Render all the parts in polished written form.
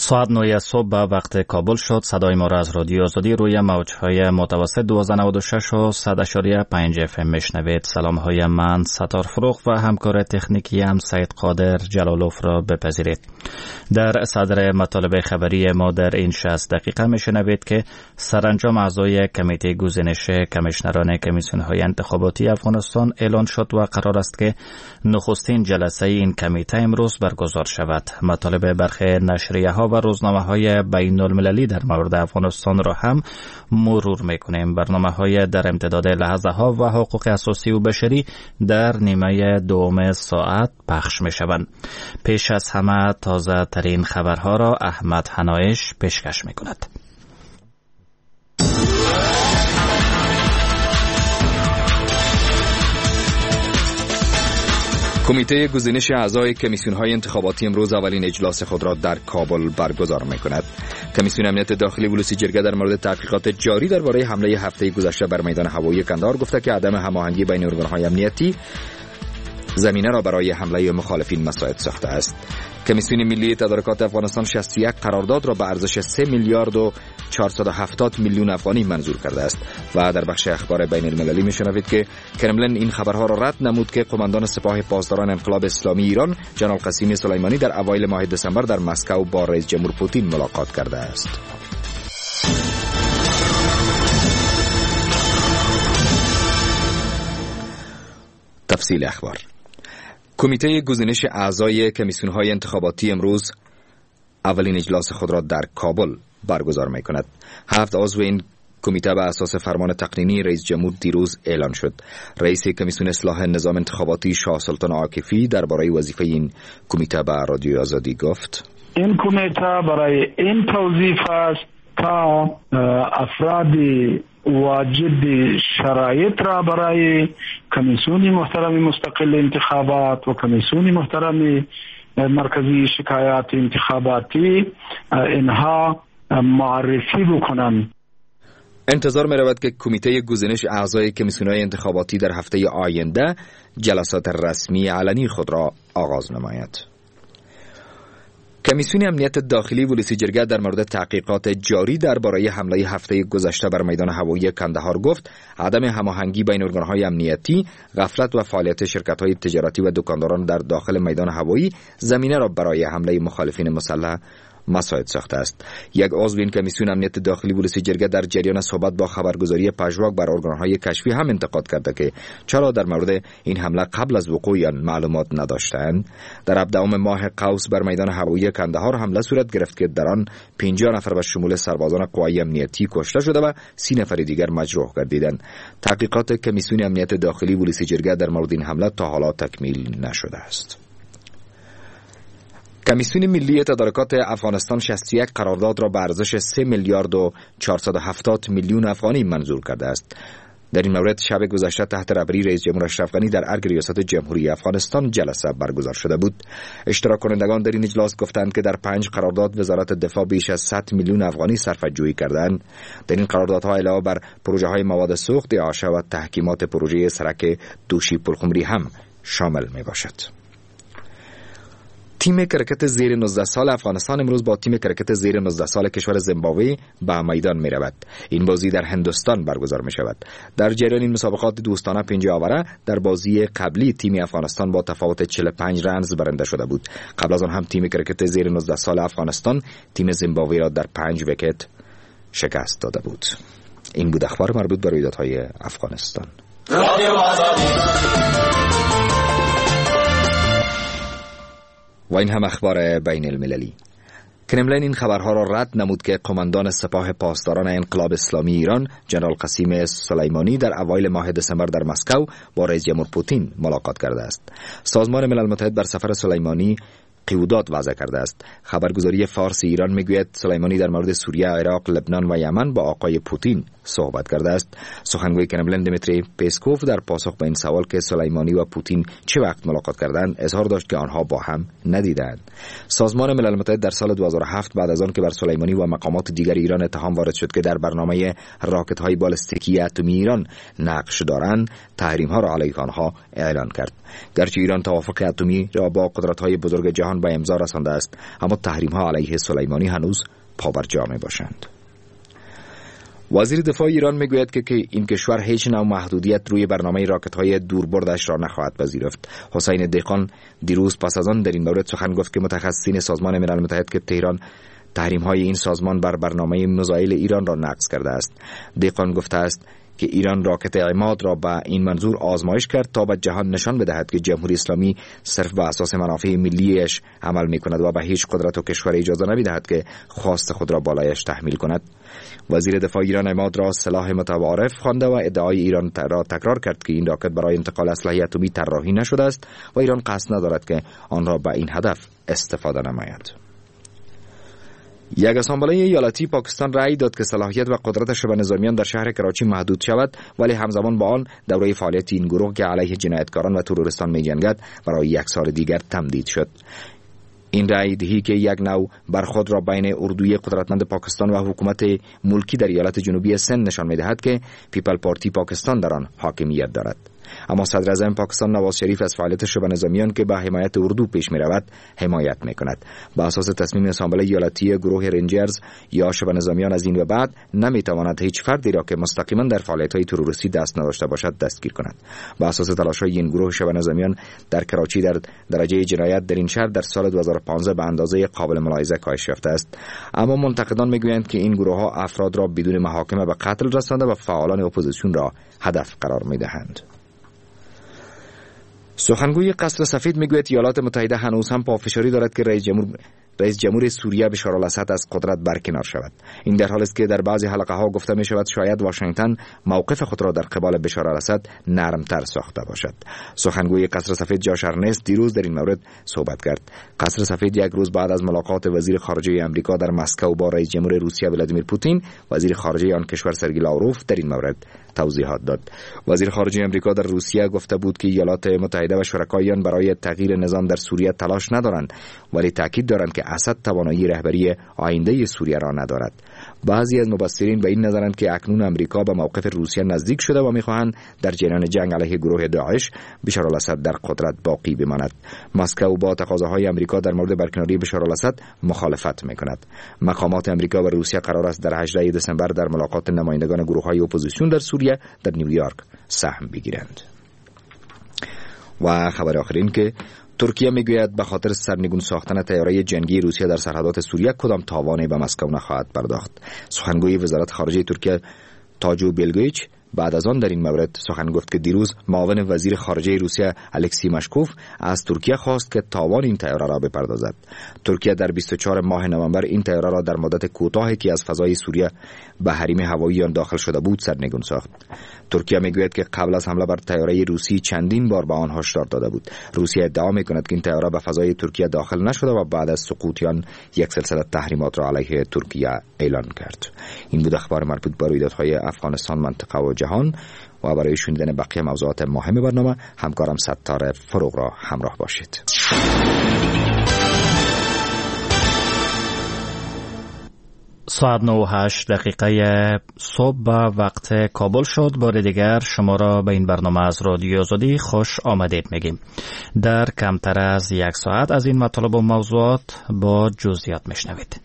ساعت 9 صبح به وقت کابل شد. صدای ما را از رادیو آزادی روی موج‌های متوسط 1296 و 100.5 FM میشنوید. سلام‌های من ستار فروغ و همکار تکنیکی هم سید قادر جلالوف را بپذیرید. در صدر مطالب خبری ما در این 60 دقیقه میشنوید که سرانجام اعضای کمیته گزینش کمیشنران کمیسیون‌های انتخاباتی افغانستان اعلان شد و قرار است که نخستین جلسه این کمیته امروز برگزار شود. مطالب برخی نشریه‌ها و روزنامه‌های بین‌المللی در مورد افغانستان را هم مرور می‌کنیم. برنامه‌های در امتداد لحظه‌ها و حقوق اساسی و بشری در نیمه دوم ساعت پخش می‌شوند. پیش از همه تازه ترین خبرها را احمد حنایش پیشکش می‌کند. کمیته گزینش اعضای کمیسیون‌های انتخاباتی امروز اولین اجلاس خود را در کابل برگزار می‌کند. کمیسیون امنیت داخلی ولوسی جرگه در مورد تحقیقات جاری درباره حمله هفته گذشته بر میدان هوایی کندهار گفته که عدم هماهنگی بین ارگان‌های امنیتی زمینه را برای حمله مخالفین مساعد ساخته است. کمیسیون ملی تدارکات افغانستان 61 قرارداد را به ارزش 3 میلیارد و 470 میلیون افغانی منظور کرده است و در بخش اخبار بین المللی میشنوید که کرملین این خبرها را رد نمود که قماندان سپاه پاسداران انقلاب اسلامی ایران جنرال قاسم سلیمانی در اوایل ماه دسامبر در مسکو با رئیس جمهور پوتین ملاقات کرده است. تفصیل اخبار. کمیته گزینش اعضای کمیسیون‌های انتخاباتی امروز اولین اجلاس خود را در کابل برگزار می‌کند. 7 عضو این کمیته به اساس فرمان تقنینی رئیس جمهور دیروز اعلان شد. رئیس کمیسیون اصلاح نظام انتخاباتی شاه سلطان عاکفی درباره وظیفه این کمیته به رادیو آزادی گفت: این کمیته برای این توظیف است تا افراد واجد شرایط را برای کمیسیون محترم مستقل انتخابات و کمیسیون محترم مرکزی شکایات انتخاباتی اینها معرفی بکنند. انتظار می رود که کمیته گزینش اعضای کمیسیون‌های انتخاباتی در هفته آینده جلسات رسمی علنی خود را آغاز نماید. کمیسیون امنیت داخلی ولوسی جرگه در مورد تحقیقات جاری درباره حمله هفته گذشته بر میدان هوایی کندهار گفت عدم هماهنگی بین ارگان‌های امنیتی، غفلت و فعالیت شرکت‌های تجارتی و دکانداران در داخل میدان هوایی زمینه را برای حمله مخالفین مسلح مساعد ساخته است. یک عضو این کمیسیون امنیت داخلی ولوسی جرگه در جریان صحبت با خبرگزاری پژواک بر ارگان‌های کشفی هم انتقاد کرده که چرا در مورد این حمله قبل از وقوع آن معلومات نداشتند. در 17 ماه قوس بر میدان هوایی کندهار حمله صورت گرفت که در آن 50 نفر به شمول سربازان قوای امنیتی کشته شده و 30 نفر دیگر مجروح گردیدند. تحقیقات کمیسیون امنیت داخلی ولوسی جرگه در مورد این حمله تا حالا تکمیل نشده است. کمیسیون ملی تدارکات افغانستان 61 قرارداد را به ارزش 3 میلیارد و 470 میلیون افغانی منظور کرده است. در این مورد شب گذشته تحت رهبری رئیس جمهور اشرف غنی در ارگ ریاست جمهوری افغانستان جلسه برگزار شده بود. اشتراک کنندگان در این اجلاس گفتند که در 5 قرارداد وزارت دفاع بیش از 100 میلیون افغانی صرفه‌جویی کردند. در این قراردادها علاوه بر پروژه‌های مواد سوخت اعاشه و تحکیمات پروژه سرک دوشی پلخمری هم شامل میباشد. تیم کرکت زیر 19 سال افغانستان امروز با تیم کرکت زیر 19 سال کشور زیمبابوه به میدان می رود. این بازی در هندوستان برگزار می شود. در جریان این مسابقات دوستانه 50 آوره در بازی قبلی تیم افغانستان با تفاوت 45 رنز برنده شده بود. قبل از آن هم تیم کرکت زیر 19 سال افغانستان تیم زیمبابوه را در 5 ویکت شکست داده بود. این بود اخبار مربوط به رویدادهای افغانستان. و این هم اخبار بین المللی. کرملین این خبرها را رد نمود که قماندان سپاه پاسداران انقلاب اسلامی ایران جنرال قاسم سلیمانی در اوایل ماه دسامبر در مسکو با رئیس جمهور پوتین ملاقات کرده است. سازمان ملل متحد بر سفر سلیمانی قیودات وضع کرده است. خبرگزاری فارس ایران میگوید سلیمانی در مورد سوریه، عراق، لبنان و یمن با آقای پوتین صحبت کرده است. سخنگوی کرملین دمیتری پسکوف در پاسخ به این سوال که سلیمانی و پوتین چه وقت ملاقات کردند اظهار داشت که آنها با هم ندیدند. سازمان ملل متحد در سال 2007 بعد از آن که بر سلیمانی و مقامات دیگر ایران اتهام وارد شد که در برنامه راکت‌های بالستیکی اتمی ایران نقش دارند، تحریم‌ها را علیه آنها اعلان کرد. گرچه ایران توافق اتمی را با قدرت‌های بزرگ جهان جهان به امضا رسانده است، اما تحریم‌ها علیه سلیمانی هنوز پابرجا می‌باشند. وزیر دفاع ایران میگوید که این کشور هیچ نوع محدودیت روی برنامه راکت‌های دوربردش را نخواهد پذیرفت. حسین دهقان دیروز پس از آن در این مورد سخن گفت که متخصصین سازمان ملل متحد که تهران تحریم‌های این سازمان بر برنامه میزایل ایران را نقض کرده است. دهقان گفته است که ایران راکت عماد را به این منظور آزمایش کرد تا به جهان نشان بدهد که جمهوری اسلامی صرف بر اساس منافع ملیش عمل می‌کند و به هیچ قدرت و کشور اجازه نمی‌دهد که خواست خود را بالایش تحمیل کند. وزیر دفاع ایران عماد را سلاح متعارف خوانده و ادعای ایران را تکرار کرد که این راکت برای انتقال اسلحه اتمی طراحی نشده است و ایران قصد ندارد که آن را به این هدف استفاده نماید. یک اسامبله ایالتی پاکستان رأی داد که صلاحیت و قدرت شبه نظامیان در شهر کراچی محدود شود، ولی همزمان با آن دوره فعالیت این گروه که علیه جنایتکاران و تروریستان می‌جنگد برای 1 سال دیگر تمدید شد. این رأی دهی که یک نوع برخورد را بین اردوی قدرتمند پاکستان و حکومت ملکی در ایالت جنوبی سند نشان می‌دهد که پیپل پارتی پاکستان در آن حاکمیت دارد. اما صدر اعظم پاکستان نواز شریف از فعالیت شبه نظامیان که به حمایت اردو پیش می‌رود حمایت می‌کند. با اساس تصمیم اسامبله ایالتی گروه رنجرز یا شبه نظامیان از این و بعد نمی‌تواند هیچ فردی را که مستقیما در فعالیت‌های تروریستی دست نداشته باشد دستگیر کند. با اساس تلاش‌های این گروه شبه نظامیان در کراچی در درجه جنایت در این شهر در سال 2015 به اندازه قابل ملاحظه کاهش یافته است. اما منتقدان می‌گویند که این گروه‌ها افراد را بدون محاکمه به قتل رسانده و فعالان اپوزیسیون را هدف قرار می‌دهند. سخنگوی قصر سفید میگوید ایالات متحده هنوز هم پافشاری دارد که رئیس جمهور سوریه بشار الاسد از قدرت برکنار شود. این در حالی است که در بعضی حلقه ها گفته می شود شاید واشنگتن موقف خود را در قبال بشار الاسد نرمتر ساخته باشد. سخنگوی قصر سفید جاش ارنست دیروز در این مورد صحبت کرد. قصر سفید یک روز بعد از ملاقات وزیر خارجه آمریکا در مسکو با رئیس جمهور روسیه ولادیمیر پوتین، وزیر خارجه آن کشور سرگئی لاوروف در این مورد توضیحات داد. وزیر خارجه آمریکا در روسیه گفته بود که ایالات متحده و شرکایان برای تغییر نظام در سوریه تلاش ندارند، ولی تاکید دارند که اسد توانایی رهبری آینده سوریه را ندارد. بعضی از مبصرین به این نظرند که اکنون آمریکا به موقف روسیه نزدیک شده و می‌خواهند در جریان جنگ علیه گروه داعش بشار الاسد در قدرت باقی بماند. مسکو با تقاضاهای آمریکا در مورد برکناری بشار الاسد مخالفت می‌کند. مقامات آمریکا و روسیه قرار است در 18 دسامبر در ملاقات نمایندگان گروه‌های اپوزیسیون در سوریه در نیویورک سهم بگیرند. و خبر آخر این که ترکیه میگوید به خاطر سرنگون ساختن طیاره جنگی روسیه در سرحدات سوریه کدام تاوانی به مسکو نخواهد پرداخت. سخنگوی وزارت خارجه ترکیه تاجو بیلگویچ بعد از آن در این مورد سخن گفت که دیروز معاون وزیر خارجه روسیه الکسی مشکوف از ترکیه خواست که تاوان این طیاره را بپردازد. ترکیه در 24 ماه نوامبر این طیاره را در مدت کوتاهی که از فضای سوریه به حریم هوایی آن داخل شده بود سرنگون ساخت. ترکیه میگوید که قبل از حمله بر طیاره روسی چندین بار به آن هشدار داده بود. روسیه ادعا میکند که این طیاره به فضای ترکیه داخل نشده و بعد از سقوط آن یک سلسله تحریمات را علیه ترکیه اعلان کرد. این بود اخبار مربوط به رویدادهای افغانستان، منطقه و جهان. و برای شنیدن بقیه موضوعات مهم برنامه همکارم ستار فروغ را همراه باشید. ساعت 9:08 صبح به وقت کابل شد. بار دیگر شما را به این برنامه از رادیو آزادی خوش آمدید میگیم. در کمتر از 1 ساعت از این مطالب و موضوعات با جزئیات میشنوید.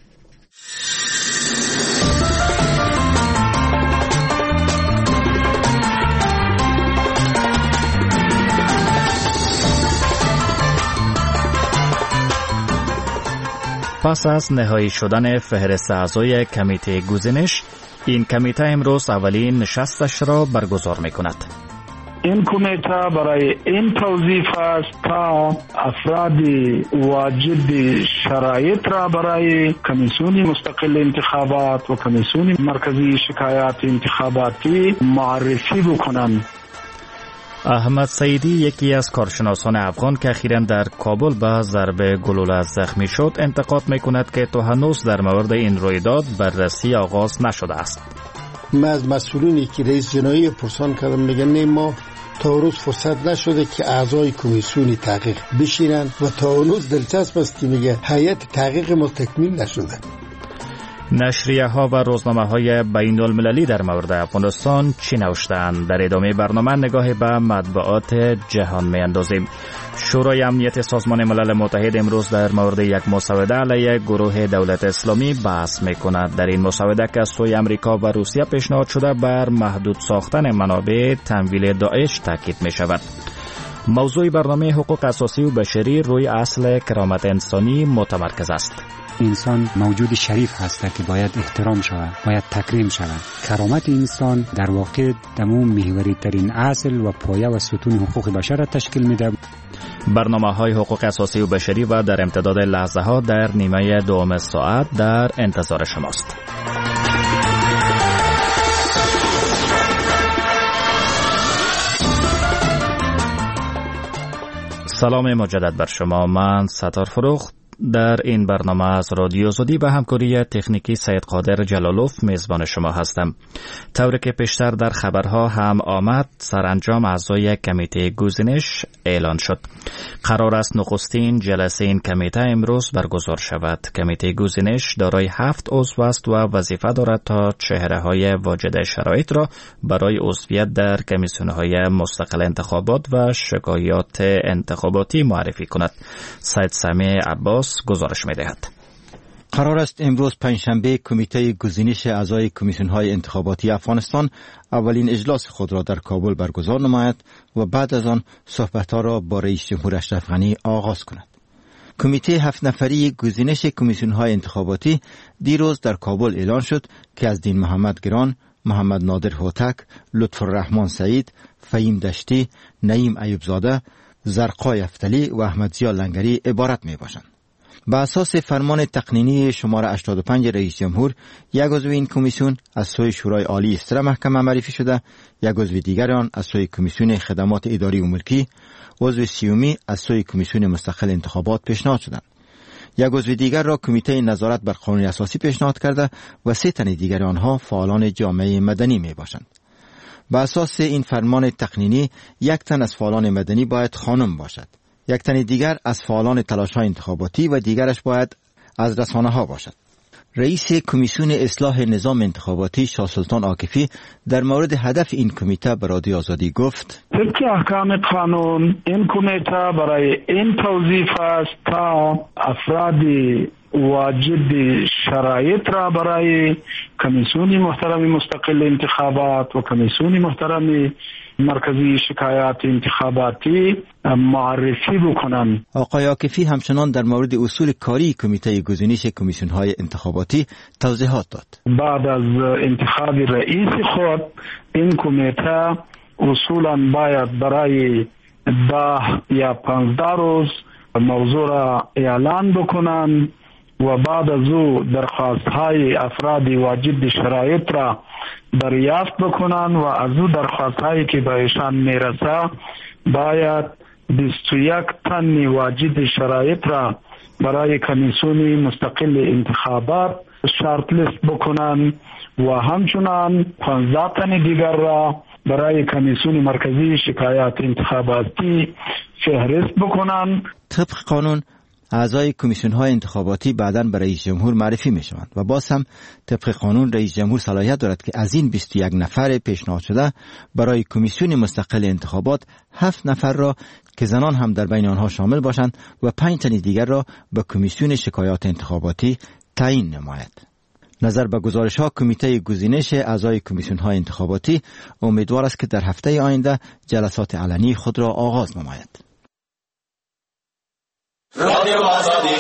پس از نهایی شدن فهرست اعضای کمیته گزینش، این کمیته امروز اولین نشستش را برگزار می‌کند. این کمیته برای این توظیف است تا افراد واجد شرایط را برای کمیسیون مستقل انتخابات و کمیسیون مرکزی شکایات انتخاباتی معرفی بکنند. احمد سعیدی، یکی از کارشناسان افغان که اخیراً در کابل به ضربه گلوله زخمی شد، انتقاد می‌کند که تا هنوز در مورد این رویداد بررسی آغاز نشده است. من از مسئولینی که رئیس جنایی پرسان کردم میگن ما تا روز فرصت نشده که اعضای کمیسیون تحقیق بشینن و تا هنوز دلچسب است که میگه هیئت تحقیق ما تکمیل نشده. نشریه ها و روزنامه های بین المللی در مورد افغانستان چی نوشتند؟ در ادامه برنامه نگاه به مطبوعات جهان می اندازیم. شورای امنیت سازمان ملل متحد امروز در مورد یک مسوده علیه گروه دولت اسلامی بحث می کند. در این مسوده که از سوی امریکا و روسیه پیشنهاد شده بر محدود ساختن منابع تمویل داعش تاکید می شود. موضوع برنامه حقوق اساسی و بشری روی اصل کرامت انسانی متمرکز است. انسان موجود شریف هست که باید احترام شود، باید تکریم شود. کرامت انسان در واقع دمو محوری ترین اصل و پایه و ستون حقوق بشر را تشکیل میده. برنامه های حقوق اساسی و بشری و در امتداد لحظه ها در نیمه دوم ساعت در انتظار شماست. سلام مجدد بر شما. من ستار فروخ در این برنامه از رادیو آزادی به همکاری تکنیکی سید قادر جلالوف میزبان شما هستم. طوری که پیشتر در خبرها هم آمد، سرانجام اعضای کمیته گزینش اعلان شد. قرار است نخستین جلسه این کمیته امروز برگزار شود. کمیته گزینش دارای 7 عضو است و وظیفه دارد تا چهره‌های واجد شرایط را برای عضویت در کمیسیون‌های مستقل انتخابات و شکایات انتخاباتی معرفی کند. سید سمیع عباس گزارش می‌دهد. قرار است امروز پنجشنبه کمیته گزینش اعضای کمیسیون‌های انتخاباتی افغانستان اولین اجلاس خود را در کابل برگزار نماید و بعد از آن صحبت‌ها را با رئیس جمهور اشرف غنی آغاز کند. کمیته 7 نفری گزینش کمیسیون‌های انتخاباتی دیروز در کابل اعلان شد که از دین محمد گران، محمد نادر هوتک، لطف الرحمن سعید، فهیم دشتی، نعیم ایوبزاده، زرقای افتلی و احمد ضیا لنگری عبارت می‌باشند. به اساس فرمان تقنینی شماره 85 رئیس جمهور، یک عضو این کمیسیون از سوی شورای عالی استر محکمه معرفی شده، یک عضو دیگر آن از سوی کمیسیون خدمات اداری و ملکی، عضو سیومی از سوی کمیسیون مستقل انتخابات پیشنهاد شدند. یک عضو دیگر را کمیته نظارت بر قانون اساسی پیشنهاد کرده و 3 تن دیگر آنها فعالان جامعه مدنی می باشند. به اساس این فرمان تقنینی، 1 تن از فعالان مدنی باید خانم باشد. 1 تن دیگر از فعالان تلاش‌های انتخاباتی و دیگرش باید از رسانه‌ها باشد. رئیس کمیسیون اصلاح نظام انتخاباتی شاه سلطان عاکفی در مورد هدف این کمیته به رادیو آزادی گفت: طبق احکام قانون این کمیته برای این توظیف است تا افراد واجد شرایط را برای کمیسیون محترم مستقل انتخابات و کمیسیون محترم مرکزی شکایات انتخاباتی معرفی بکنند. آقای عاکفی همچنان در مورد اصول کاری کمیته گزینش کمیسیون‌های انتخاباتی توضیحات داد. بعد از انتخاب رئیس خود، این کمیته اصولاً باید برای 10 یا 15 روز موضوع را اعلان بکنند و بعد از او درخواست‌های افراد واجد شرایط را دریافت بکنند و از او درخواست‌هایی که به ایشان میرسه باید 21 تن واجد شرایط را برای کمیسیون مستقل انتخابات شارت لیست بکنند و همچنان 15 تن دیگر را برای کمیسیون مرکزی شکایات انتخاباتی فهرست بکنند. طبق قانون اعضای کمیسیون‌های انتخاباتی بعداً به رئیس جمهور معرفی می‌شوند و باز هم طبق قانون رئیس جمهور صلاحیت دارد که از این 21 نفر پیشنهاد شده برای کمیسیون مستقل انتخابات 7 نفر را که زنان هم در بین آنها شامل باشند و 5 تن دیگر را به کمیسیون شکایات انتخاباتی تعیین نماید. نظر به گزارش‌ها کمیته گزینش اعضای کمیسیون‌های انتخاباتی امیدوار است که در هفته آینده جلسات علنی خود را آغاز نماید. رادیو آزادی.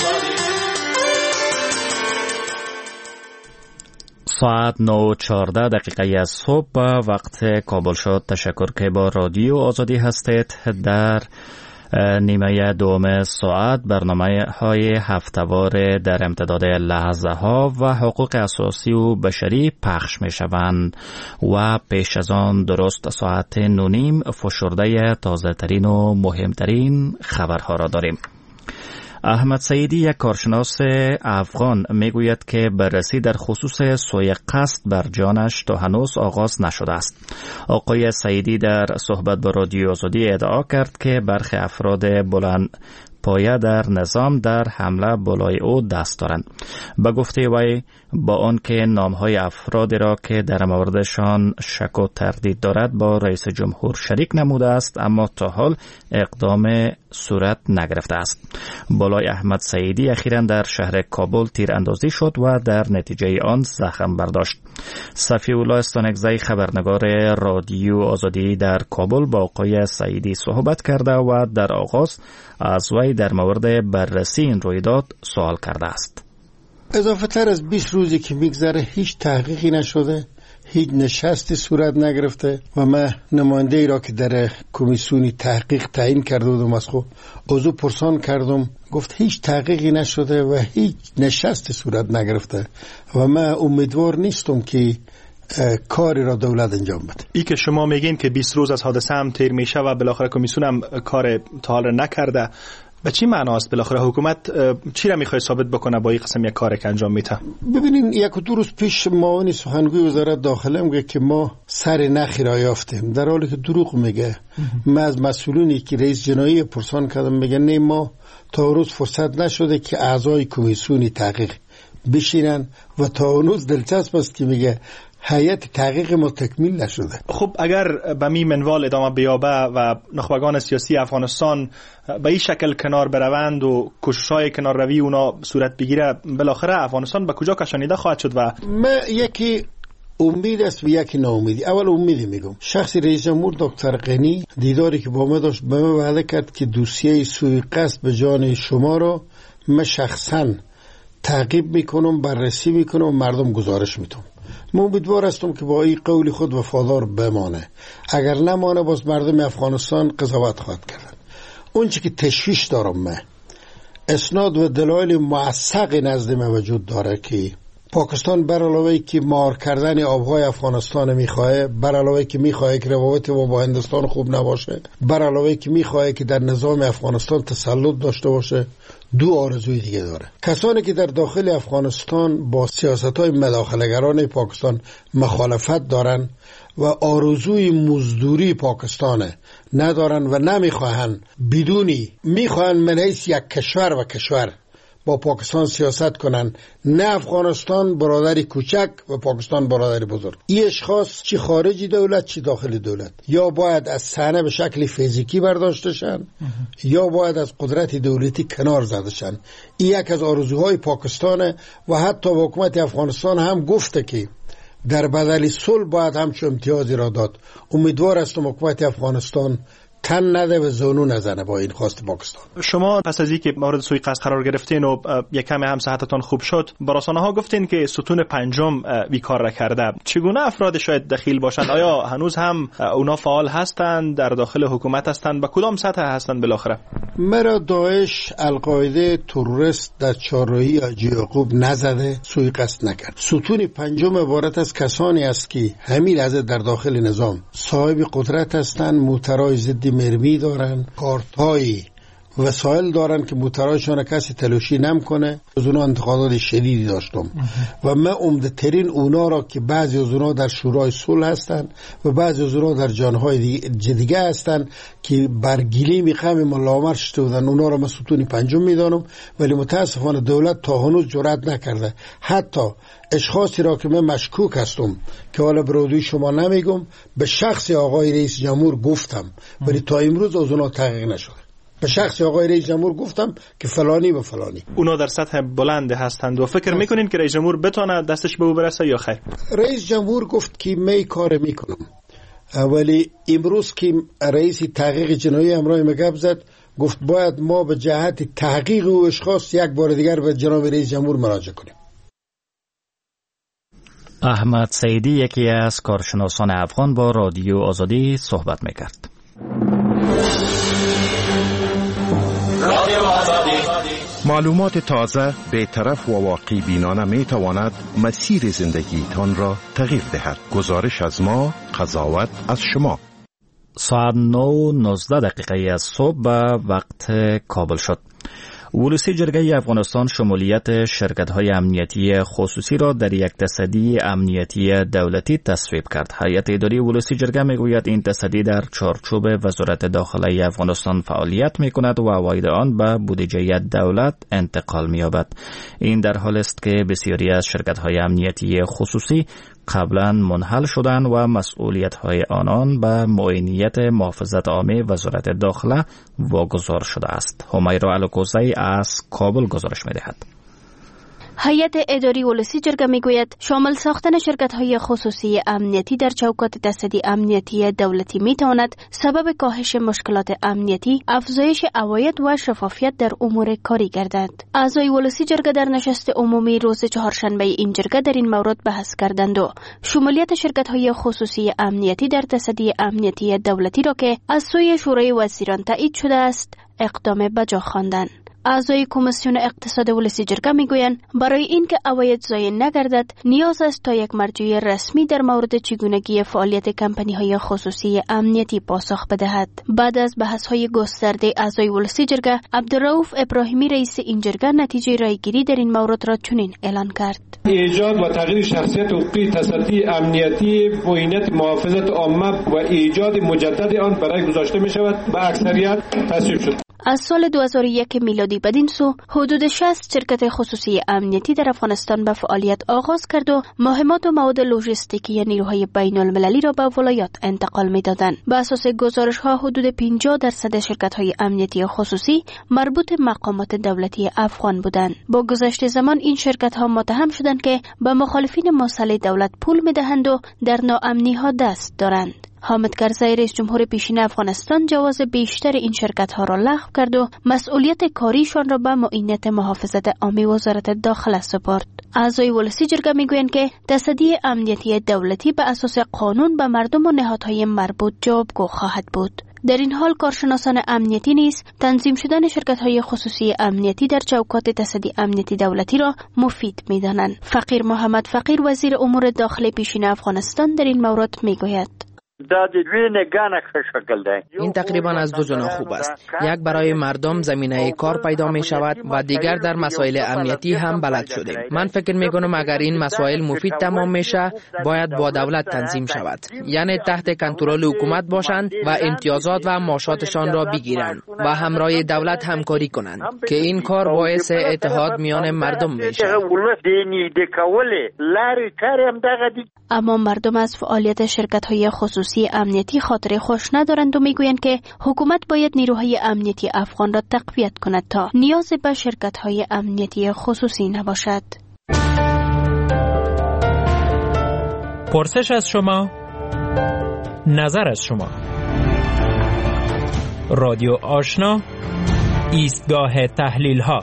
ساعت 9:14 از صبح وقت کابل شد. تشکر که با رادیو آزادی هستید. در نیمه دوم ساعت برنامه های هفته‌وار در امتداد لحظه ها و حقوق اساسی و بشری پخش می شوند و پیش از آن درست ساعت 9:30 فشرده تازه ترین و مهمترین خبرها را داریم. احمد سعیدی، یک کارشناس افغان، میگوید که بررسی در خصوص سوء قصد بر جانش تا هنوز آغاز نشده است. آقای سعیدی در صحبت با رادیو آزادی ادعا کرد که برخی افراد بلند پایه در نظام در حمله بالای او دست دارند. به گفته وی با آنکه نامهای افرادی را که در موردشان شک و تردید دارد با رئیس جمهور شریک نموده است، اما تا حال اقدام صورت نگرفته است. بالای احمد سعیدی اخیراً در شهر کابل تیراندازی شد و در نتیجه آن زخم برداشت. صفی الله استانکزی خبرنگار رادیو آزادی در کابل با آقای سعیدی صحبت کرده و در آغاز از وی در مورد بررسی این رویداد سوال کرده است. اضافه تر از 20 روزی که میگذره هیچ تحقیقی نشده، هیچ نشستی صورت نگرفته و من نماینده ای را که در کمیسیونی تحقیق تعیین کرده بودم از خود عضو پرسان کردم، گفت هیچ تحقیقی نشده و هیچ نشستی صورت نگرفته و من امیدوار نیستم که کاری را دولت انجام بده. ای که شما میگین که 20 روز از حادثه هم تیر میشه و بالاخره کمیسیون هم کار تا حال نکرده، به چی معناست؟ بالاخره حکومت چی را میخواد ثابت بکنه با این قسم یک کاری که انجام میده؟ ببینین، یک دو روز پیش معاون سخنگوی وزارت داخله میگه که ما سر نخی را یافتیم، در حالی که دروغ میگه. من از مسئولینی که رئیس جنایی پرسان کردم میگه نه، ما تا روز فرصت نشده که اعضای کمیسیونی تحقیق بشینن و تا هنوز دلچسب است که میگه هیئت تحقیق ما تکمیل نشده. خب اگر به می منوال ادامه بیابه و نخبگان سیاسی افغانستان به این شکل کنار بروند و کوشش‌های کنار روی اونا صورت بگیره، بالاخره افغانستان به کجا کشانیده خواهد شد؟ و من یکی امید است و یکی ناامیدی. اول امیدی میگم، شخص رئیس جمهور دکتر غنی دیداری که با من داشت به من وعده کرد که دوسیه سوءقصد به جان شما را من شخصا تعقیب میکنم، بررسی میکنم و مردم گزارش میدم. من امیدوار هستم که با این قول خود وفادار بمانه. اگر نمانه باز مردم افغانستان قضاوت خواهد کردن. اون چی که تشویش دارم من، اسناد و دلایل موثق نزد من وجود داره که پاکستان بر علاوه که مار کردن آبهای افغانستان میخواه، بر علاوه که میخواه که روابط با هندوستان خوب نباشه، بر علاوه که میخواه که در نظام افغانستان تسلط داشته باشه، دو آرزوی دیگه داره. کسانی که در داخل افغانستان با سیاست‌های مداخله‌گران پاکستان مخالفت دارن و آرزوی مزدوری پاکستان ندارن و نمیخواهن، بدونی میخواهن من حیث یک کشور و کشور با پاکستان سیاست کنن، نه افغانستان برادری کوچک و پاکستان برادری بزرگ. این اشخاص چی خارجی دولت چی داخل دولت یا باید از صحنه به شکل فیزیکی برداشته شن یا باید از قدرت دولتی کنار زده شن. این یک از آرزوهای پاکستانه و حتی حکومت افغانستان هم گفته که در بدل صلح باید همچون امتیازی را داد. امیدوار هستم حکومت افغانستان تن نده و زانو نزنه با این خواست پاکستان. شما پس از اینکه مورد سوء قصد قرار گرفتین و یک کمی هم صحتتان خوب شد، با رسانه ها گفتین که ستون پنجم این کار را کرده. چگونه افراد شاید دخیل باشند؟ آیا هنوز هم اونا فعال هستند، در داخل حکومت هستند؟ به کدام سطح هستند بالاخره؟ مرا داعش، القاعده، تروریست در چهارراهی حاجی یعقوب نزده، سوء قصد نکرد. ستون پنجم عبارت از کسانی است که همین لحظه در داخل نظام صاحب قدرت هستند، موترهای ضد مرمی دارن، کارت‌های وسایل دارن که موترهایشان کسی تلاشی نمیکنه. از اونا انتقادات شدیدی داشتم و من عمده ترین اونا را که بعضی از اونا در شورای صلح هستن و بعضی از اونا در جانهای دیگه هستن که برگیلی میخوام ملا عمر شده بودن، اونا را من ستون پنجم میدانم. ولی متاسفانه دولت تا هنوز جرأت نکرده. حتی اشخاصی را که من مشکوک هستم که حالا برادوی شما نمیگم، به شخص آقای رئیس جمهور گفتم ولی تا امروز از اونا تحقیق نشده. به شخص آقای رئیس جمهور گفتم که فلانی و فلانی. اونا در سطح بلند هستند و فکر میکنین که رئیس جمهور بتونه دستش به او برسه یا خیر؟ رئیس جمهور گفت که می کار میکنم، ولی امروز که رئیس تحقیق جنایی همراه مگب زد، گفت باید ما به جهت تحقیق و اشخاص یک بار دیگر به جناب رئیس جمهور مراجعه کنیم. احمد سعیدی یکی از کارشناسان افغان با رادیو آزادی صحبت میکرد. معلومات تازه، بی‌طرف و واقعی بینانه می تواند مسیر زندگی تان را تغییر دهد. گزارش از ما، قضاوت از شما. ساعت 9:19 از صبح به وقت کابل شد. ولسی جرگه افغانستان شمولیت شرکت‌های امنیتی خصوصی را در یک تصدی امنیتی دولتی تصویب کرد. هیئت اداری ولسی جرگه میگوید این تصدی در چارچوب وزارت داخله افغانستان فعالیت میکند و عواید آن به بودجه دولت انتقال می‌یابد. این در حالی است که بسیاری از شرکت‌های امنیتی خصوصی قبلا منحل شدند و مسئولیت‌های آنان به معینیت محافظت عامه وزارت داخله واگذار شده است. همیرا الکوزی از کابل گزارش می‌دهد. هیئت اداری ولسی جرگه میگوید شامل ساختن شرکت‌های خصوصی امنیتی در چوکات تصدی امنیتی دولتی میتواند سبب کاهش مشکلات امنیتی، افزایش عواید و شفافیت در امور کاری گردد. اعضای ولسی جرگه در نشست عمومی روز چهارشنبه این جرگه در این مورد بحث کردند و شمولیت شرکت‌های خصوصی امنیتی در تصدی امنیتی دولتی را که از سوی شورای وزیران تایید شده است اقدام بجا خواندند. اعضای کمیسیون اقتصاد ولسی جرگه میگویند برای اینکه عواید ضایع نگردد نیاز است تا یک مرجع رسمی در مورد چگونگی فعالیت کمپانی‌های خصوصی امنیتی پاسخ بدهد. بعد از بحث‌های گسترده اعضای ولسی جرگه، عبدالرؤوف ابراهیمی رئیس این جرگه نتیجه رایگیری در این مورد را چنین اعلان کرد: ایجاد و تغییر شخصیت حقوقی تصدی امنیتی معینت محافظت عامه و ایجاد مجدد آن برای گذاشته می شود به اکثریت تصویب شد. از سال 2001 میلادی بدین سو حدود 60 شرکت خصوصی امنیتی در افغانستان به فعالیت آغاز کرد و مهمات و مواد لوجستیکی نیروهای بین المللی را به ولایات انتقال می‌دادند. به اساس گزارش‌ها حدود 50% شرکت‌های امنیتی خصوصی مربوط مقامات دولتی افغان بودند. با گذشت زمان این شرکت‌ها متهم شدند که به مخالفین مسلح دولت پول می‌دهند و در ناامنی‌ها دست دارند. حامد کرزی رئیس جمهور پیشین افغانستان جواز بیشتر این شرکت‌ها را لغو کرد و مسئولیت کاریشان را به معینت محافظت عامه وزارت داخله سپرد. اعضای ولسی جرگه میگویند که تصدی امنیتی دولتی به اساس قانون به مردم و نهادهای مربوط جوابگو خواهد بود. در این حال کارشناسان امنیتی نیز تنظیم شدن شرکت‌های خصوصی امنیتی در چوکات تصدی امنیتی دولتی را مفید می‌دانند. فقیر محمد فقیر وزیر امور داخلی پیشین افغانستان در این مورد میگوید: این تقریبا از دو جناح خوب است. یک برای مردم زمینه کار پیدا می شود و دیگر در مسائل امنیتی هم بلد شدیم. من فکر می کنم اگر این مسائل مفید تمام میشه باید با دولت تنظیم شود، یعنی تحت کنترل حکومت باشند و امتیازات و معاشاتشان را بگیرند و همراه دولت همکاری کنند که این کار باعث اتحاد میان مردم میشه. اما مردم از فعالیت شرکت‌های خصوصی امنیتی خاطر خوش ندارند و میگویند که حکومت باید نیروهای امنیتی افغان را تقویت کند تا نیاز به شرکت‌های امنیتی خصوصی نباشد. پرسش از شما، نظر از شما. رادیو آشنا، ایستگاه تحلیل‌ها.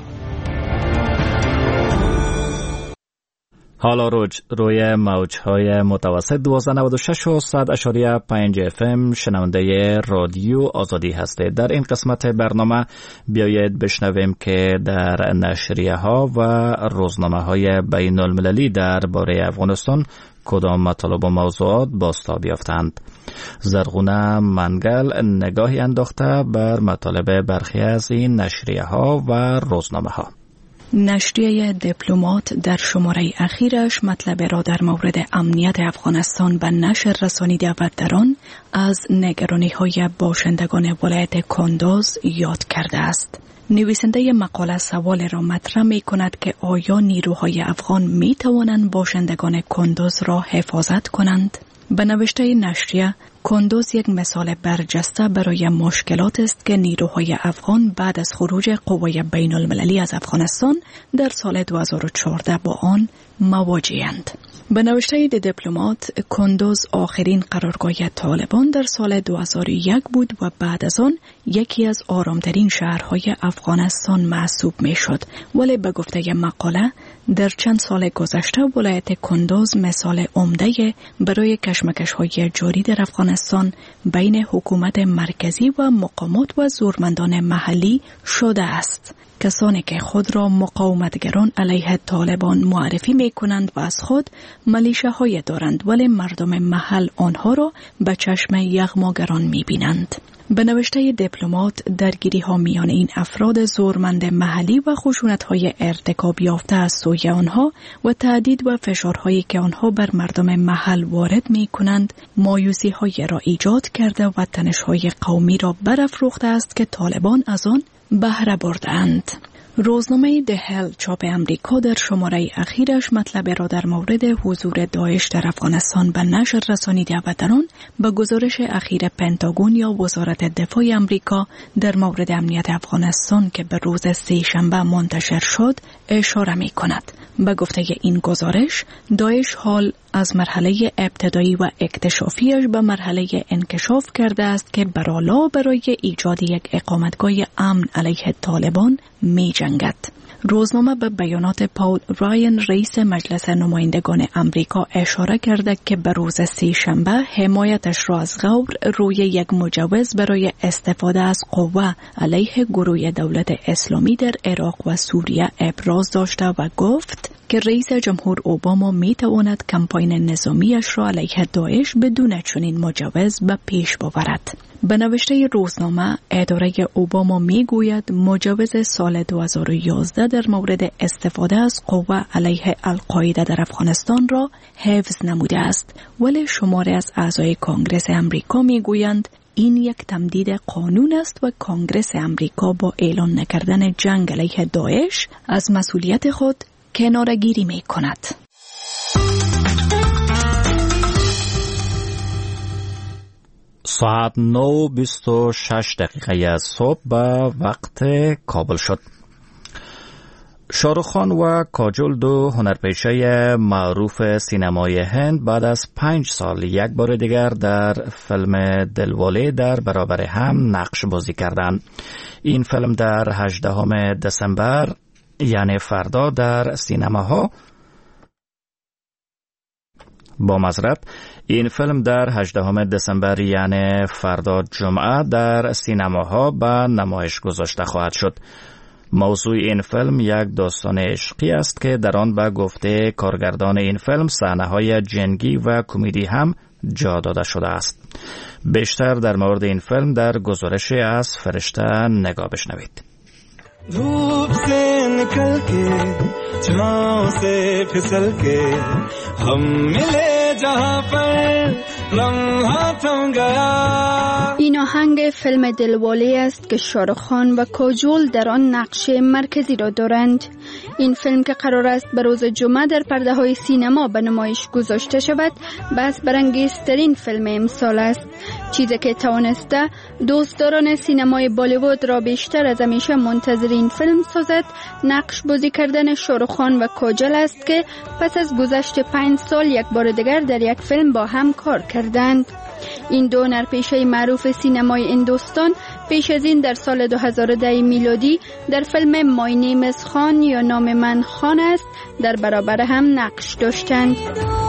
حالا روی موج‌های متوسط 1296 و 100.5 FM شنونده رادیو آزادی هستید. در این قسمت برنامه بیایید بشنویم که در نشریه‌ها و روزنامه‌های بین المللی درباره افغانستان کدام مطالب و موضوعات بازتاب یافتند. زرغونه منگل نگاهی انداخته بر مطالب برخی از این نشریه‌ها و روزنامه‌ها. نشریه دیپلمات در شماره اخیرش مطلب را در مورد امنیت افغانستان به نشر رسانیده و در آن از نگرانی‌های باشندگان ولایت کندوز یاد کرده است. نویسنده مقاله سوال را مطرح می کند که آیا نیروهای افغان می توانند باشندگان کندوز را حفاظت کنند؟ به نوشته نشریه، کندوز یک مثال برجسته برای مشکلات است که نیروهای افغان بعد از خروج قوای بین المللی از افغانستان در سال 2014 با آن مواجه‌اند. به نوشته دیپلمات، کندوز آخرین قرارگاه طالبان در سال 2001 بود و بعد از آن یکی از آرامترین شهرهای افغانستان محسوب می شد. ولی به گفته مقاله در چند سال گذشته ولایت کندوز مثال عمده برای کشمکش‌های جاری در افغانستان بین حکومت مرکزی و مقامات و زورمندان محلی شده است. کسانی که خود را مقاومتگران علیه طالبان معرفی می کنند و از خود ملیشه‌های دارند، ولی مردم محل آنها را به چشم یغماگران می بینند. به نوشته دیپلمات، درگیری ها میان این افراد زورمند محلی و خشونت های ارتکاب یافته از سوی آنها و تهدید و فشارهایی که آنها بر مردم محل وارد می کنند مایوسی های را ایجاد کرده و تنش های قومی را برافروخته است که طالبان از آن بهره بردند. روزنامه دهل چاپ امریکا در شماره اخیرش مطلب را در مورد حضور داعش در افغانستان به نشر رسانیده و در آن به گزارش اخیر پنتاگون یا وزارت دفاع امریکا در مورد امنیت افغانستان که به روز سه‌شنبه منتشر شد اشاره می کند. به گفته این گزارش، داعش حال از مرحله ابتدایی و اکتشافیش به مرحله انکشاف کرده است که برای ایجاد یک اقامتگاه امن علیه طالبان می جنگد. روزنامه به بیانات پاول راین رئیس مجلس نمایندگان امریکا اشاره کرده که به روز سه‌شنبه حمایتش را از غور روی یک مجوز برای استفاده از قوه علیه گروه دولت اسلامی در عراق و سوریه ابراز داشته و گفت که رئیس جمهور اوباما می تواند کمپاین نظامیش را علیه داعش بدون چنین مجوز به پیش ببرد. به نوشته روزنامه، اداره اوباما می گوید مجوز سال 2011 در مورد استفاده از قوه علیه القاعده در افغانستان را حفظ نموده است، ولی شماری از اعضای کانگرس امریکا می گویند این یک تمدید قانون است و کانگرس امریکا با اعلان نکردن جنگ علیه داعش از مسئولیت خود کناره‌گیری می کند. ساعت 9:26 از صبح به وقت کابل شد. شاهرخ خان و کاجول، دو هنرپیشه معروف سینمای هند، بعد از 5 سال یک بار دیگر در فیلم دلواله در برابر هم نقش بازی کردند. این فیلم در 18 دسامبر یعنی فردا در سینماها این فیلم در 18 دسامبر یعنی فردا جمعه در سینماها به نمایش گذاشته خواهد شد. موضوع این فیلم یک داستان عشقی است که در آن به گفته کارگردان این فیلم صحنه‌های جنگی و کمدی هم جا داده شده است. بیشتر در مورد این فیلم در گزارش از فرشته نگاه بشنوید. धूप से निकल के छाँव से फिसल के हम मिले जहाँ पर लम्हा थम गया. این آهنگ فیلم دلواله است که شاهرخ خان و کاجول در آن نقش مرکزی را دارند. این فیلم که قرار است به روز جمعه در پرده های سینما به نمایش گذاشته شود، بس برانگیزترین فیلم امسال است. چیزی که توانسته دوستداران سینمای بالیوود را بیشتر از همیشه منتظر این فیلم سازد، نقش بازی کردن شاهرخ خان و کاجول است که پس از گذشت 5 سال یک بار دیگر در یک فیلم با هم کار کردند. این دو هنرپیشه معروف سینمای هندوستان پیش از این در سال 2010 میلادی در فیلم مای نیم از خان یا نام من خان است در برابر هم نقش داشتند.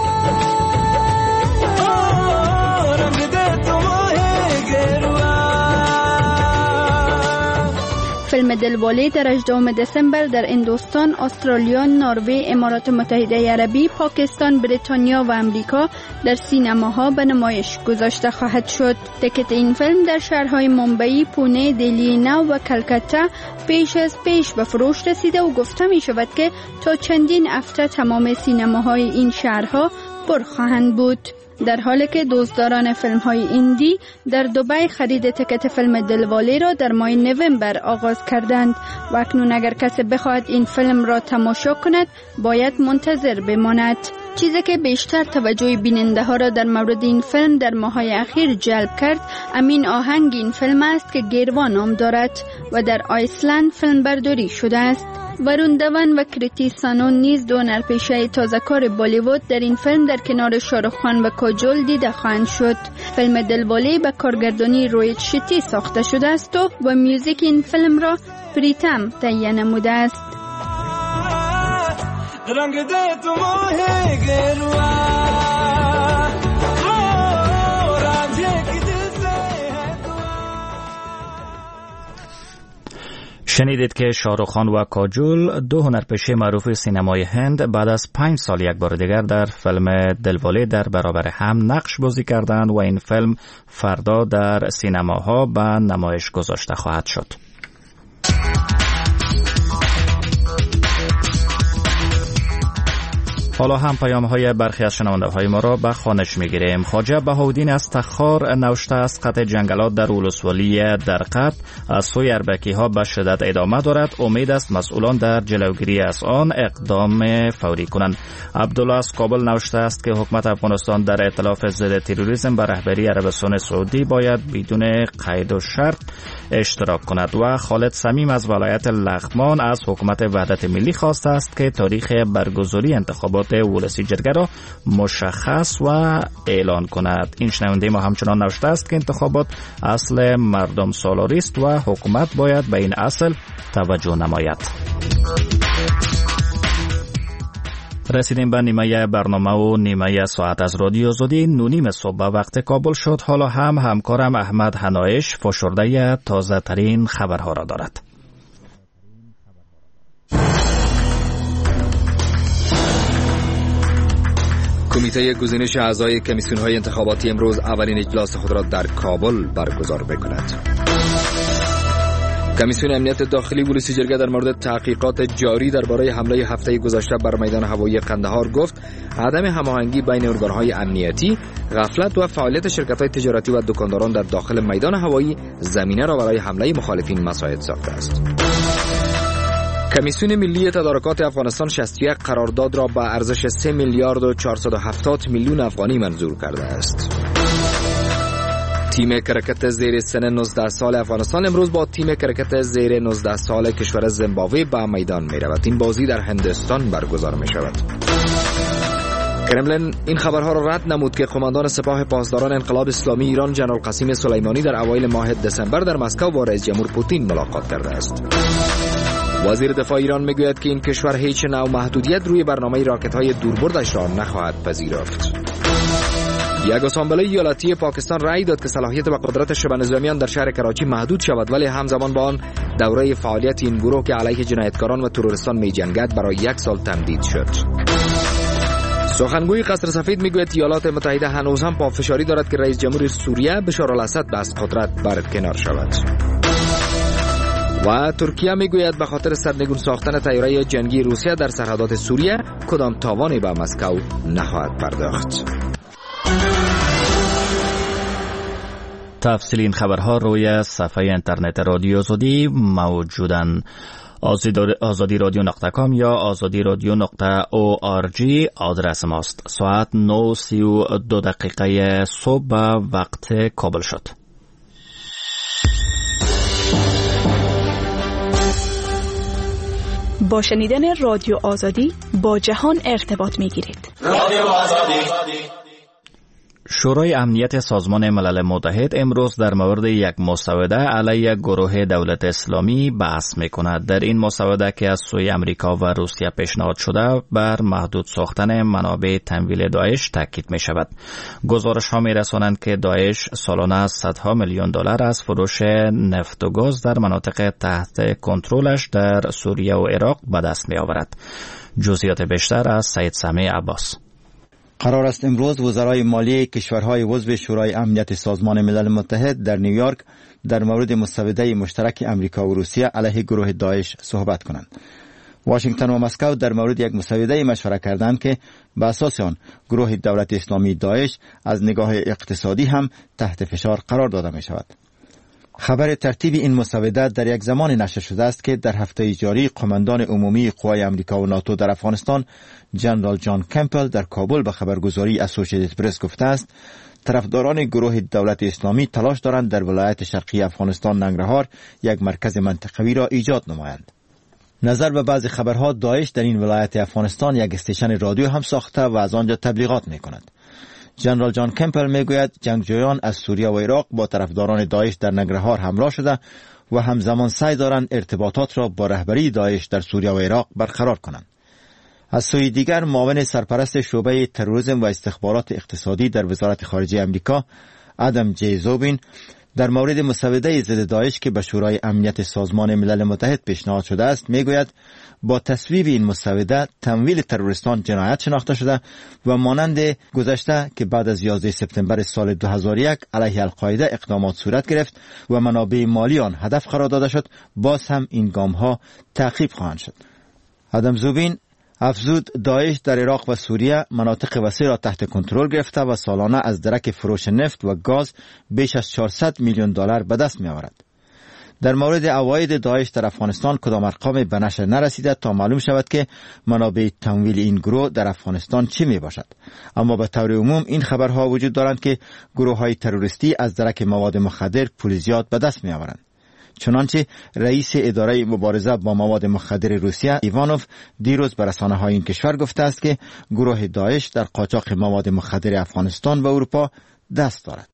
فیلم دلواله در 18 دسامبر در هندوستان، استرالیا، نروژ، امارات متحده عربی، پاکستان، بریتانیا و امریکا در سینماها به نمایش گذاشته خواهد شد. تیکت این فیلم در شهرهای ممبئی، پونه، دلی نو و کلکتا پیش به فروش رسیده و گفته می شود که تا چندین هفته تمام سینماهای این شهرها پر خواهند بود. در حالی که دوستداران فیلم های ایندی در دبی خرید تیکت فیلم دلواله را در ماه نوامبر آغاز کردند و اکنون اگر کسی بخواهد این فیلم را تماشا کند باید منتظر بماند. چیزی که بیشتر توجه بیننده ها را در مورد این فیلم در ماه‌های اخیر جلب کرد، امین آهنگ این فیلم است که گیروا نام دارد و در آیسلند فیلم برداری شده است. ورون دوان و کریتی سانون نیز دو هنرپیشه تازه‌کار بالیوود در این فیلم در کنار شاهرخ خان و کاجول دیده خواهند شد. فیلم دلواله به کارگردانی روهیت شتی ساخته شده است و میوزیک این فیلم را پریتم تهیه نموده است. شنیدید که شاهرخ خان و کاجول دو هنرپیشه معروف سینمای هند بعد از 5 سال یک بار دیگر در فیلم دلواله در برابر هم نقش بازی کردند و این فیلم فردا در سینماها به نمایش گذاشته خواهد شد. حالا هم پیام‌های برخی از شنونده‌های ما را به خوانش می‌گیریم. خواجه بهاءالدین از تخار نوشته است قطع جنگلات در ولسوالی درقد از سوی اربکی‌ها به شدت ادامه دارد. امید است مسئولان در جلوگیری از آن اقدام فوری کنند. عبدالله از کابل نوشته است که حکومت افغانستان در ائتلاف ضد تروریسم به رهبری عربستان سعودی باید بدون قید و شرط اشتراک کند. و خالد صمیم از ولایت لغمان از حکومت وحدت ملی خواسته است که تاریخ برگزاری انتخابات ولسی جرگه را مشخص و اعلان کند. این شنونده ما همچنان نوشته است که انتخابات اصل مردم سالاری است و حکومت باید به این اصل توجه نماید. رسیدیم به نیمه برنامه و نیمه ساعت از رادیو آزادی. 9:30 صبح به وقت کابل شد. حالا هم همکارم احمد حنایش فشرده تازه ترین خبرها را دارد. کمیته گزینش اعضای کمیسیون‌های انتخاباتی امروز اولین اجلاس خود را در کابل برگزار می‌کند. کمیسیون امنیت داخلی ولسی جرگه در مورد تحقیقات جاری درباره حمله هفته گذشته بر میدان هوایی قندهار گفت عدم هماهنگی بین ارگان‌های امنیتی، غفلت و فعالیت شرکت‌های تجارتی و دکانداران در داخل میدان هوایی زمینه را برای حمله مخالفین مساعد ساخته است. کمیسیون ملی تدارکات افغانستان 61 قرارداد را با ارزش 3 میلیارد و 470 میلیون افغانی منظور کرده است. تیم کرکت زیر سن 19 سال افغانستان امروز با تیم کرکت زیر 19 سال کشور زیمبابوه به میدان می رود. این بازی در هندوستان برگزار می شود. کرملین این خبرها را رد نمود که قماندان سپاه پاسداران انقلاب اسلامی ایران جنرال قاسم سلیمانی در اوایل ماه دسامبر در مسکو با رئیس جمهور پوتین ملاقات کرده است. وزیر دفاع ایران میگوید که این کشور هیچ نوع محدودیت روی برنامه راکت‌های دوربردش را نخواهد پذیرفت. یک اسامبله ایالتی پاکستان رأی داد که صلاحیت و قدرت شبه نظامیان در شهر کراچی محدود شود، ولی همزمان با آن دوره فعالیت این گروه که علیه جنایتکاران و تروریستان می‌جنگد برای 1 سال تمدید شد. سخنگوی قصر سفید میگوید ایالات متحده هنوز هم پافشاری دارد که رئیس جمهور سوریه بشار الاسد از قدرت برکنار شود. و ترکیه میگوید به خاطر سرنگون ساختن طیاره جنگی روسیه در سرحدات سوریه کدام تاوانی به مسکو نخواهد پرداخت. تفصیل این خبرها روی صفحه اینترنت رادیو آزادی موجودن. azadi.com یا azadi.org آدرس ماست. ساعت 9:32 صبح به وقت کابل شد. با شنیدن رادیو آزادی با جهان ارتباط می‌گیرید. رادیو آزادی. شورای امنیت سازمان ملل متحد امروز در مورد یک مسوده علیه گروه دولت اسلامی بحث می‌کند. در این مسوده که از سوی امریکا و روسیه پیشنهاد شده بر محدود ساختن منابع تمویل داعش تاکید می‌شود. گزارش‌ها می‌رسانند که داعش سالانه صدها میلیون دلار از فروش نفت و گاز در مناطق تحت کنترلش در سوریه و عراق به دست می‌آورد. جزئیات بیشتر از سید سمیع عباس. قرار است امروز وزرای مالی کشورهای عضو شورای امنیت سازمان ملل متحد در نیویورک در مورد مسوده مشترک امریکا و روسیه علیه گروه داعش صحبت کنند. واشنگتن و مسکو در مورد یک مسوده مشوره کردند که به اساس آن گروه دولت اسلامی داعش از نگاه اقتصادی هم تحت فشار قرار داده می شود. خبر ترتیب این مسوده در یک زمان نشر شده است که در هفته جاری قماندان عمومی قوای امریکا و ناتو در افغانستان جنرال جان کمپل در کابل به خبرگزاری اسوسییتد پرس گفته است طرفداران گروه دولت اسلامی تلاش دارند در ولایت شرقی افغانستان ننگرهار یک مرکز منطقوی را ایجاد نمایند. نظر به بعضی خبرها داعش در این ولایت افغانستان یک استیشن رادیو هم ساخته و از آنجا تبلیغات می کند. جنرال جان کمپل میگوید جنگجویان از سوریه و عراق با طرفداران داعش در ننگرهار همراه شده و همزمان سعی دارند ارتباطات را با رهبری داعش در سوریه و عراق برقرار کنند. از سوی دیگر معاون سرپرست شعبه تروریسم و استخبارات اقتصادی در وزارت خارجه امریکا ادم جی زوبین در مورد مسوده ضد داعش که به شورای امنیت سازمان ملل متحد پیشنهاد شده است میگوید با تصویب این مسوده تمویل تروریستان جنایت شناخته شده و مانند گذشته که بعد از 11 سپتامبر سال 2001 علیه القاعده اقدامات صورت گرفت و منابع مالی آن هدف قرار داده شد، باز هم این گام ها تعقیب خواهند شد. آدم زوبین افزود داعش در عراق و سوریه مناطق وسیع را تحت کنترل گرفته و سالانه از درک فروش نفت و گاز بیش از 400 میلیون دلار به دست می آورد. در مورد عواید داعش در افغانستان کدام ارقام به نشر نرسیده تا معلوم شود که منابع تمویل این گروه در افغانستان چی می باشد، اما به طور عموم این خبرها وجود دارند که گروه های تروریستی از درک مواد مخدر پول زیاد به دست می آورند. چنانچه رئیس اداره مبارزه با مواد مخدر روسیه ایوانوف دیروز به رسانه‌های این کشور گفته است که گروه داعش در قاچاق مواد مخدر افغانستان و اروپا دست دارد.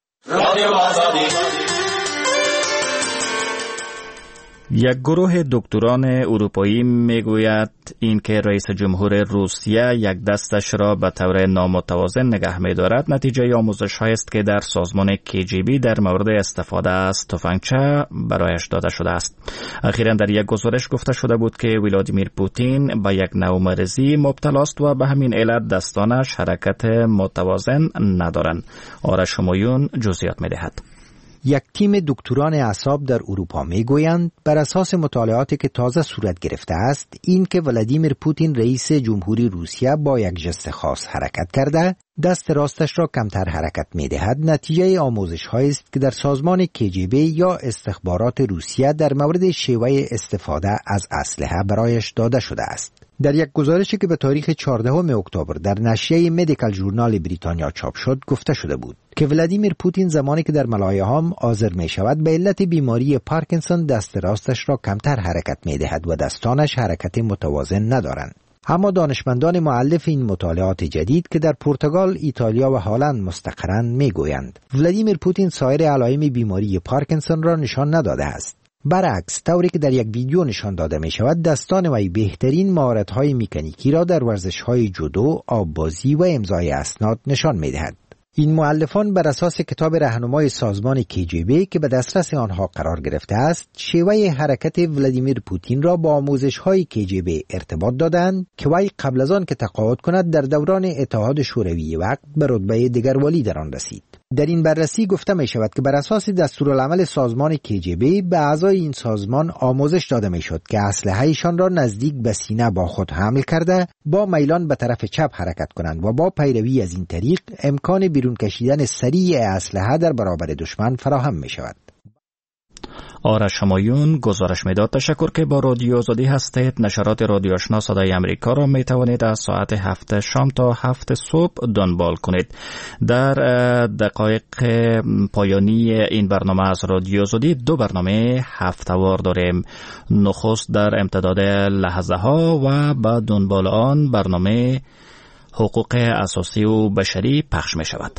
یک گروه دکتران اروپایی میگوید اینکه رئیس جمهور روسیه یک دستش را به طور نامتوازن نگه می‌دارد نتیجه آموزش‌هایی است که در سازمان KGB در مورد استفاده از تفنگچه برایش داده شده است. اخیراً در یک گزارش گفته شده بود که ولادیمیر پوتین به یک نوع مرضی مبتلا است و به همین علت دستانش حرکت متوازن ندارند. آرش همایون جزئیات می‌دهد. یک تیم دکتران اعصاب در اروپا میگویند بر اساس مطالعاتی که تازه صورت گرفته است این که ولادیمیر پوتین رئیس جمهوری روسیه با یک ژست خاص حرکت کرده دست راستش را کمتر حرکت میدهد نتیجه آموزش هایی است که در سازمان KGB یا استخبارات روسیه در مورد شیوه استفاده از اسلحه برایش داده شده است. در یک گزارشی که به تاریخ 14 اکتبر در نشریه مدیکال ژورنال بریتانیا چاپ شد گفته شده بود که ولادیمیر پوتین زمانی که در ملایهام حاضر می شود به علت بیماری پارکینسون دست راستش را کمتر حرکت می دهد و دستانش حرکت متوازن ندارند. اما دانشمندان مؤلف این مطالعات جدید که در پرتغال، ایتالیا و هلند مستقرند می گویند ولادیمیر پوتین سایر علائم بیماری پارکینسون را نشان نداده است. برعکس طوری که در یک ویدیو نشان داده می شود دستان وی بهترین مهارت‌های مکانیکی را در ورزش‌های جودو، آببازی و امضای اسناد نشان می دهد. این مؤلفان بر اساس کتاب راهنمای سازمان KGB که به دسترس آنها قرار گرفته است، شیوه حرکت ولادیمیر پوتین را با آموزش‌های KGB ارتباط دادند که وی قبل از آن که تقاعد کند در دوران اتحاد شوروی وقت به رتبه دگروالی در آن رسید. در این بررسی گفته می شود که بر اساس دستورالعمل سازمان KGB به اعضای این سازمان آموزش داده می شد که اسلحه‌شان را نزدیک به سینه با خود حمل کرده با میلان به طرف چپ حرکت کنند و با پیروی از این طریق امکان بیرون کشیدن سریع اسلحه در برابر دشمن فراهم می شود. آرش همایون گزارش میداد. تشکر که با رادیو آزادی هستید. نشرات رادیو آشنا صدای امریکا را می توانید از ساعت 7 شام تا 7 صبح دنبال کنید. در دقایق پایانی این برنامه از رادیو آزادی دو برنامه هفته‌وار داریم. نخست در امتداد لحظه ها و با دنبال آن برنامه حقوق اساسی و بشری پخش می شود.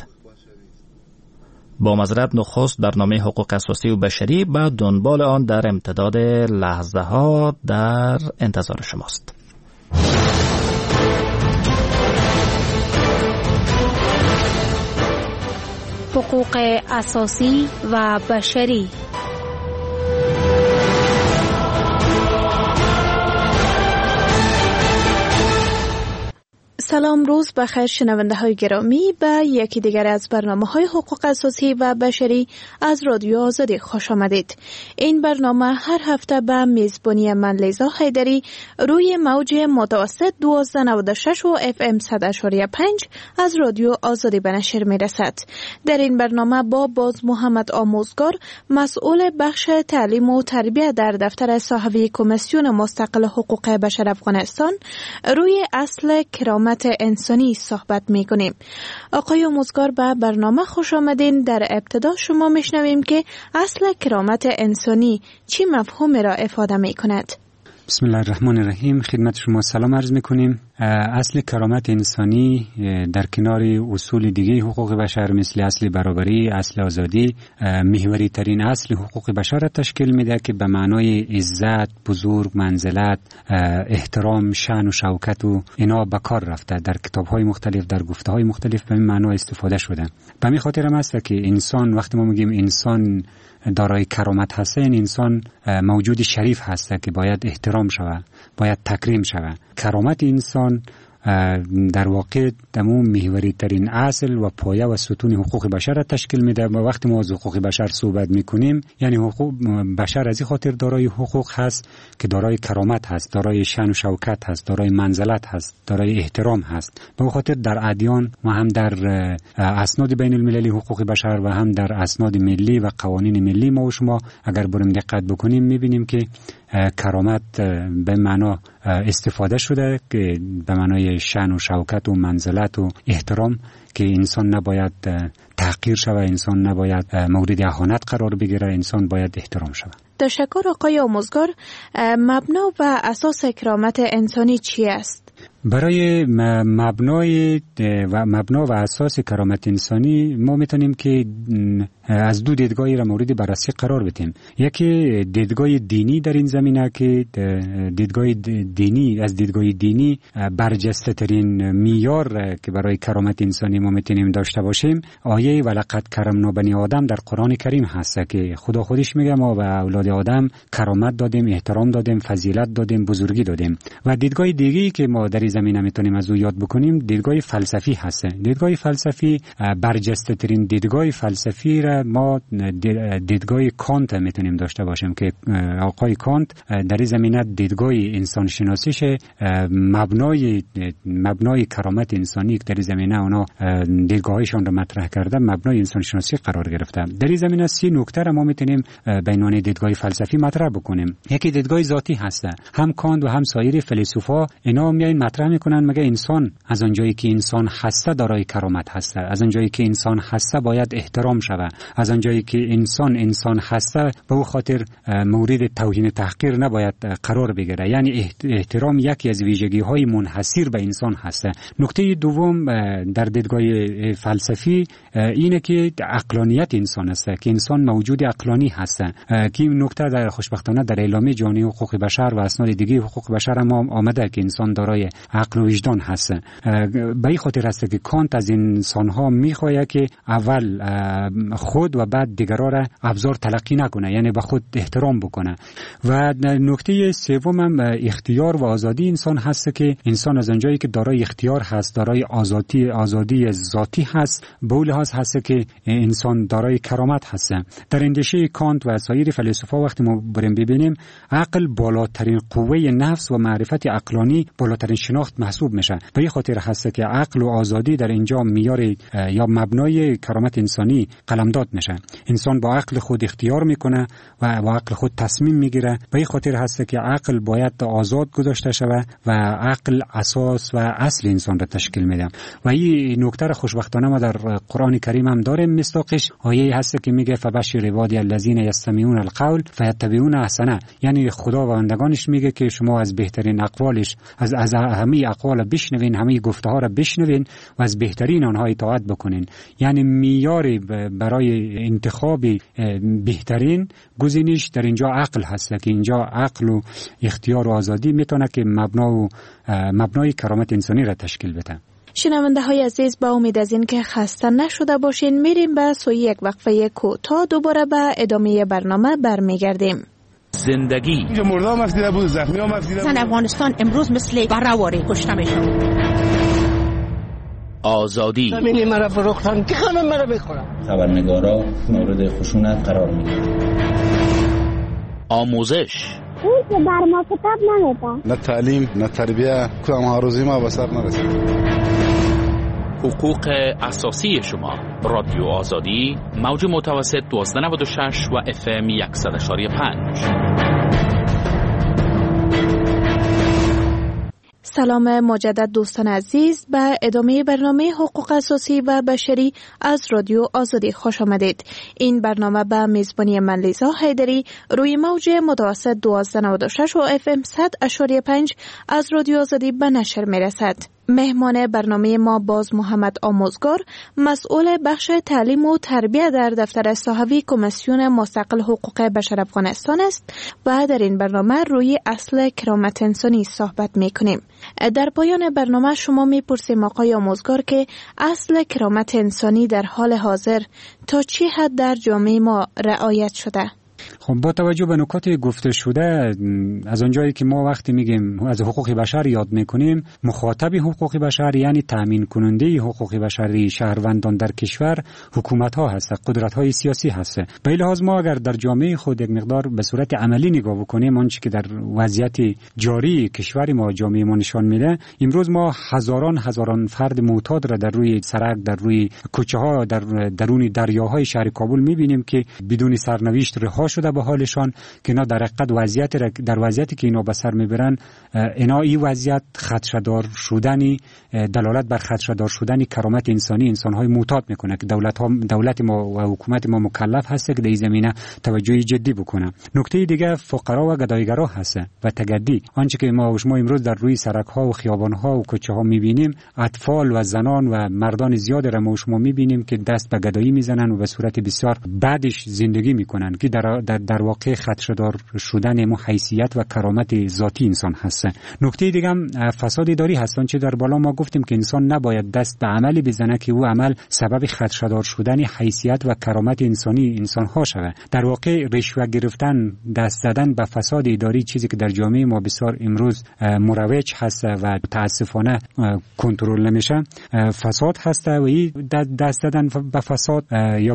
با معذرت نخست برنامه حقوق اساسی و بشری و دنبال آن در امتداد لحظه ها در انتظار شماست. حقوق اساسی و بشری. سلام، روز بخیر شنونده های گرامی. به یکی دیگر از برنامه های حقوق اساسی و بشری از رادیو آزادی خوش آمدید. این برنامه هر هفته به میزبانی من لیزا حیدری روی موج متوسط 1296 و FM 100.5 از رادیو آزادی به نشر می رسد. در این برنامه با باز محمد آموزگار مسئول بخش تعلیم و تربیت در دفتر صاحبی کمیسیون مستقل حقوق بشر افغانستان روی اصل کرامت انسانی صحبت می‌کنیم. آقای آموزگار به برنامه خوش آمدین. در ابتدا شما میشنویم که اصل کرامت انسانی چی مفهومی را افاده می‌کند؟ بسم الله الرحمن الرحیم. خدمت شما سلام عرض می‌کنیم. اصل کرامت انسانی در کنار اصول دیگه حقوق بشر مثل اصل برابری، اصل آزادی، محوری ترین اصل حقوق بشر را تشکیل میده که به معنای عزت، بزرگ، منزلت، احترام، شأن و شوکت و اینا به کار رفته. در کتاب‌های مختلف، در گفته‌های مختلف به این معنا استفاده شده. به همین خاطر هم است که انسان، وقتی ما میگیم انسان دارای کرامت هست، این انسان موجود شریف هست که باید احترام شود، باید تکریم شود. کرامت انسان در واقع تمام محوری ترین اصل و پایه و ستون حقوق بشر را تشکیل میده. و وقتی ما از حقوق بشر صحبت میکنیم، یعنی حقوق بشر از این خاطر دارای حقوق هست که دارای کرامت هست، دارای شأن و شوکت هست، دارای منزلت هست، دارای احترام هست. به خاطر در ادیان و هم در اسناد بین المللی حقوق بشر و هم در اسناد ملی و قوانین ملی ما و شما اگر بریم دقت بکنیم میبینیم که کرامت به معنا استفاده شده که به معنای شأن و شوکت و منزلت و احترام، که انسان نباید تحقیر شود، انسان نباید مورد اهانت قرار بگیره، انسان باید احترام شود. تشکر آقای آموزگار. مبنا و اساس کرامت انسانی چی است؟ برای مبنا و اساس کرامت انسانی ما میتونیم که از دو دیدگاهی را مورد بررسی قرار بدیم. یکی دیدگاه دینی در این زمینه که دیدگاه دینی، از دیدگاه دینی برجسته ترین معیار که برای کرامت انسانی ما میتونیم داشته باشیم آیه ولقد کرمنا بنی آدم در قرآن کریم هست که خدا خودش میگه ما به اولاد آدم کرامت دادیم، احترام دادیم، فضیلت دادیم، بزرگی دادیم. و دیدگاه دیگه‌ای که ما در این زمینه میتونیم از او یاد بکنیم دیدگاه فلسفی هست. دیدگاه فلسفی برجسته ترین دیدگاه فلسفی را ما دیدگاه کانت میتونیم داشته باشیم که آقای کانت در این زمینه دیدگاه انسان شناسیش مبنای کرامت انسانی که در این زمینه اونا دیدگاهشون را مطرح کرده مبنای انسان شناسی قرار گرفته. در این زمینه 3 نکته را ما میتونیم بینان دیدگاه فلسفی مطرح بکنیم. یکی دیدگاه ذاتی هست. هم کانت و هم سایر فیلسوفا اینا میاین مطرح میکنن مگه انسان از اونجایی که انسان هسته دارای کرامت هسته، از اونجایی که انسان هسته باید احترام شود، از اونجایی که انسان هسته به او خاطر مورد توهین تحقیر نباید قرار بگیره. یعنی احترام یکی از ویژگی های منحصر به انسان هسته. نکته دوم در دیدگاه فلسفی اینه که عقلانیت انسان است، که انسان موجود عقلانی هست. که این نکته در خوشبختانه در اعلامیه جهانی حقوق بشر و اسناد دیگه حقوق بشر هم آمده که انسان دارای عقل و وجدان هست. به این خاطر است که کانت از انسان ها میخواهد که اول خود و بعد دیگران را ابزار تلقی نکنه، یعنی به خود احترام بکنه. و نکته سوم هم اختیار و آزادی انسان هست که انسان از اونجایی که دارای اختیار هست، دارای آزادی ذاتی هست، به اون لحاظ هست که انسان دارای کرامت هست. در اندیشه کانت و سایر فیلسوفا وقتی ما بریم ببینیم عقل بالاترین قوه نفس و معرفت عقلانی بالاترین شناخت محسوب میشه. به این خاطر هست که عقل و آزادی در اینجا معیار یا مبنای کرامت انسانی قلمداد میشه. انسان با عقل خود اختیار میکنه و با عقل خود تصمیم میگیره. به این خاطر هست که عقل باید آزاد گذاشته شود و عقل اساس و اصل انسان را تشکیل میده. و این نکته خوشبختانه ما در قرآن کریم هم داریم. مصداقش آیه هست که میگه فبشر عبادی الذین یستمعون القول فیتبعون احسنه. یعنی خدا و بندگانش میگه که شما از بهترین اقوالش از همه اقوال بشنوین، همه گفته ها را بشنوین و از بهترین آنها اطاعت بکنین. یعنی معیار برای انتخاب بهترین گزینش در اینجا عقل هست که اینجا عقل و اختیار و آزادی میتونه که مبنای کرامت انسانی را تشکیل بده. شنونده های عزیز، با امید از این که خسته نشده باشین میریم به سوی یک وقفه کوتاه، دوباره به ادامه برنامه برمیگردیم. زندگی اینجا مردام افدیده بود، زخمی هم افدیده بود. افغانستان امروز مثل برهواری کشته میشن. آزادی زمینی مرا فروختن که خانم مرا بخورم. خبرنگارا مورد خشونت قرار میگیرن. آموزش اون که بر ما کتاب نمیده. نه تعلیم نه تربیه، کدام هاروزی ما به سر نرسید. حقوق اساسی شما. رادیو آزادی، موج متوسط 1296 و FM 100.5. سلام مجدد دوستان عزیز، به ادامه برنامه حقوق اساسی و بشری از رادیو آزادی خوش آمدید. این برنامه به میزبانی من لیزا حیدری روی موج متوسط 1296 و FM 100.5 از رادیو آزادی به نشر می رسد. مهمان برنامه ما باز محمد آموزگار، مسئول بخش تعلیم و تربیت در دفتر صحوی کمیسیون مستقل حقوق بشر افغانستان است و در این برنامه روی اصل کرامت انسانی صحبت میکنیم. در پایان برنامه شما میپرسیم آقای آموزگار که اصل کرامت انسانی در حال حاضر تا چه حد در جامعه ما رعایت شده؟ خب با توجه به نکات گفته شده، از اونجایی که ما وقتی میگیم از حقوق بشر یاد میکنیم، مخاطب حقوق بشر یعنی تامین کننده حقوق بشری شهروندان در کشور حکومت ها هست، قدرت های سیاسی هست. به این لحاظ ما اگر در جامعه خود یک مقدار به صورت عملی نگاه بکنیم، آنچه که در وضعیت جاری کشور ما جامعه ما نشان میده، امروز ما هزاران فرد معتاد را در روی سرک، در روی کوچه ها، در درون دریاهای شهر کابل میبینیم که بدون سرنوشت رها شده به حالشان، که اینا در حقیقت در وضعیتی که اینا به سر میبرن، اینا این وضعیت خدشه‌دار شدنی دلالت بر خدشه‌دار شدن کرامت انسانی انسان‌های معتاد میکنه که دولت ما و حکومت ما مکلف هست که در این زمینه توجه جدی بکنه. نکته دیگه فقرا و گدایگرا هست و تگدی. آنچه که ما امروز در روی سرک‌ها و خیابان‌ها و کوچه‌ها میبینیم، اطفال و زنان و مردان زیاد را ما شما میبینیم که دست به گدایی میزنن و به صورت بسیار بدش زندگی میکنن که در واقع خدشه‌دار شدن مو حیثیت و کرامت ذاتی انسان هست. نکته دیگه هم فساد اداری هست. چه در بالا ما گفتیم که انسان نباید دست به عملی بزنه که او عمل سبب خدشه‌دار شدن حیثیت و کرامت انسانی انسان ها شود. در واقع رشوه گرفتن، دست زدن به فساد اداری چیزی که در جامعه ما بسیار امروز مروج هست و متاسفانه کنترل نمیشه، فساد هست و این دست زدن به فساد یا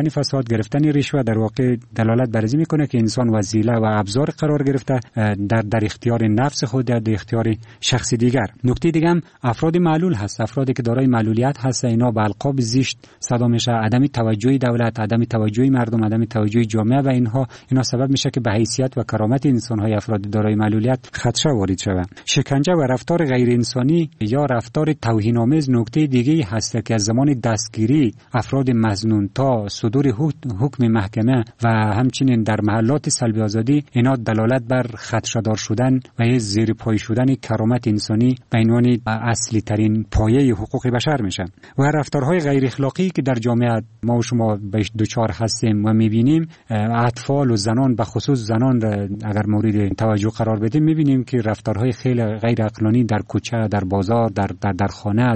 گرفتن رشوه در واقع دلالت بر این میکنه که انسان وسیله و ابزار قرار گرفته در اختیار نفس خود، در اختیار شخص دیگر. نکته دیگه هم افراد معلول هست. افرادی که دارای معلولیت هست، اینا به القاب زشت صدا میشه، عدم توجه دولت، عدم توجه مردم، عدم توجه جامعه و اینا سبب میشه که به حیثیت و کرامت انسان‌های افراد دارای معلولیت خدشه وارد شود. شکنجه و رفتار غیر انسانی یا رفتار توهین‌آمیز نکته دیگه هست که از زمان دستگیری افراد مظنون تا صدور حکم محکمه و همچنین در محلات سلب آزادی، اینا دلالت بر خدشه‌دار شدن و زیر پای شدن کرامت انسانی به عنوان اصلی ترین پایه حقوق بشر میشه. و رفتارهای غیر اخلاقی که در جامعه ما و شما بهش دوچار هستیم و میبینیم، اطفال و زنان، به خصوص زنان اگر مورد توجه قرار بدیم، میبینیم که رفتارهای خیلی غیر عقلانی در کوچه، در بازار، در خانه،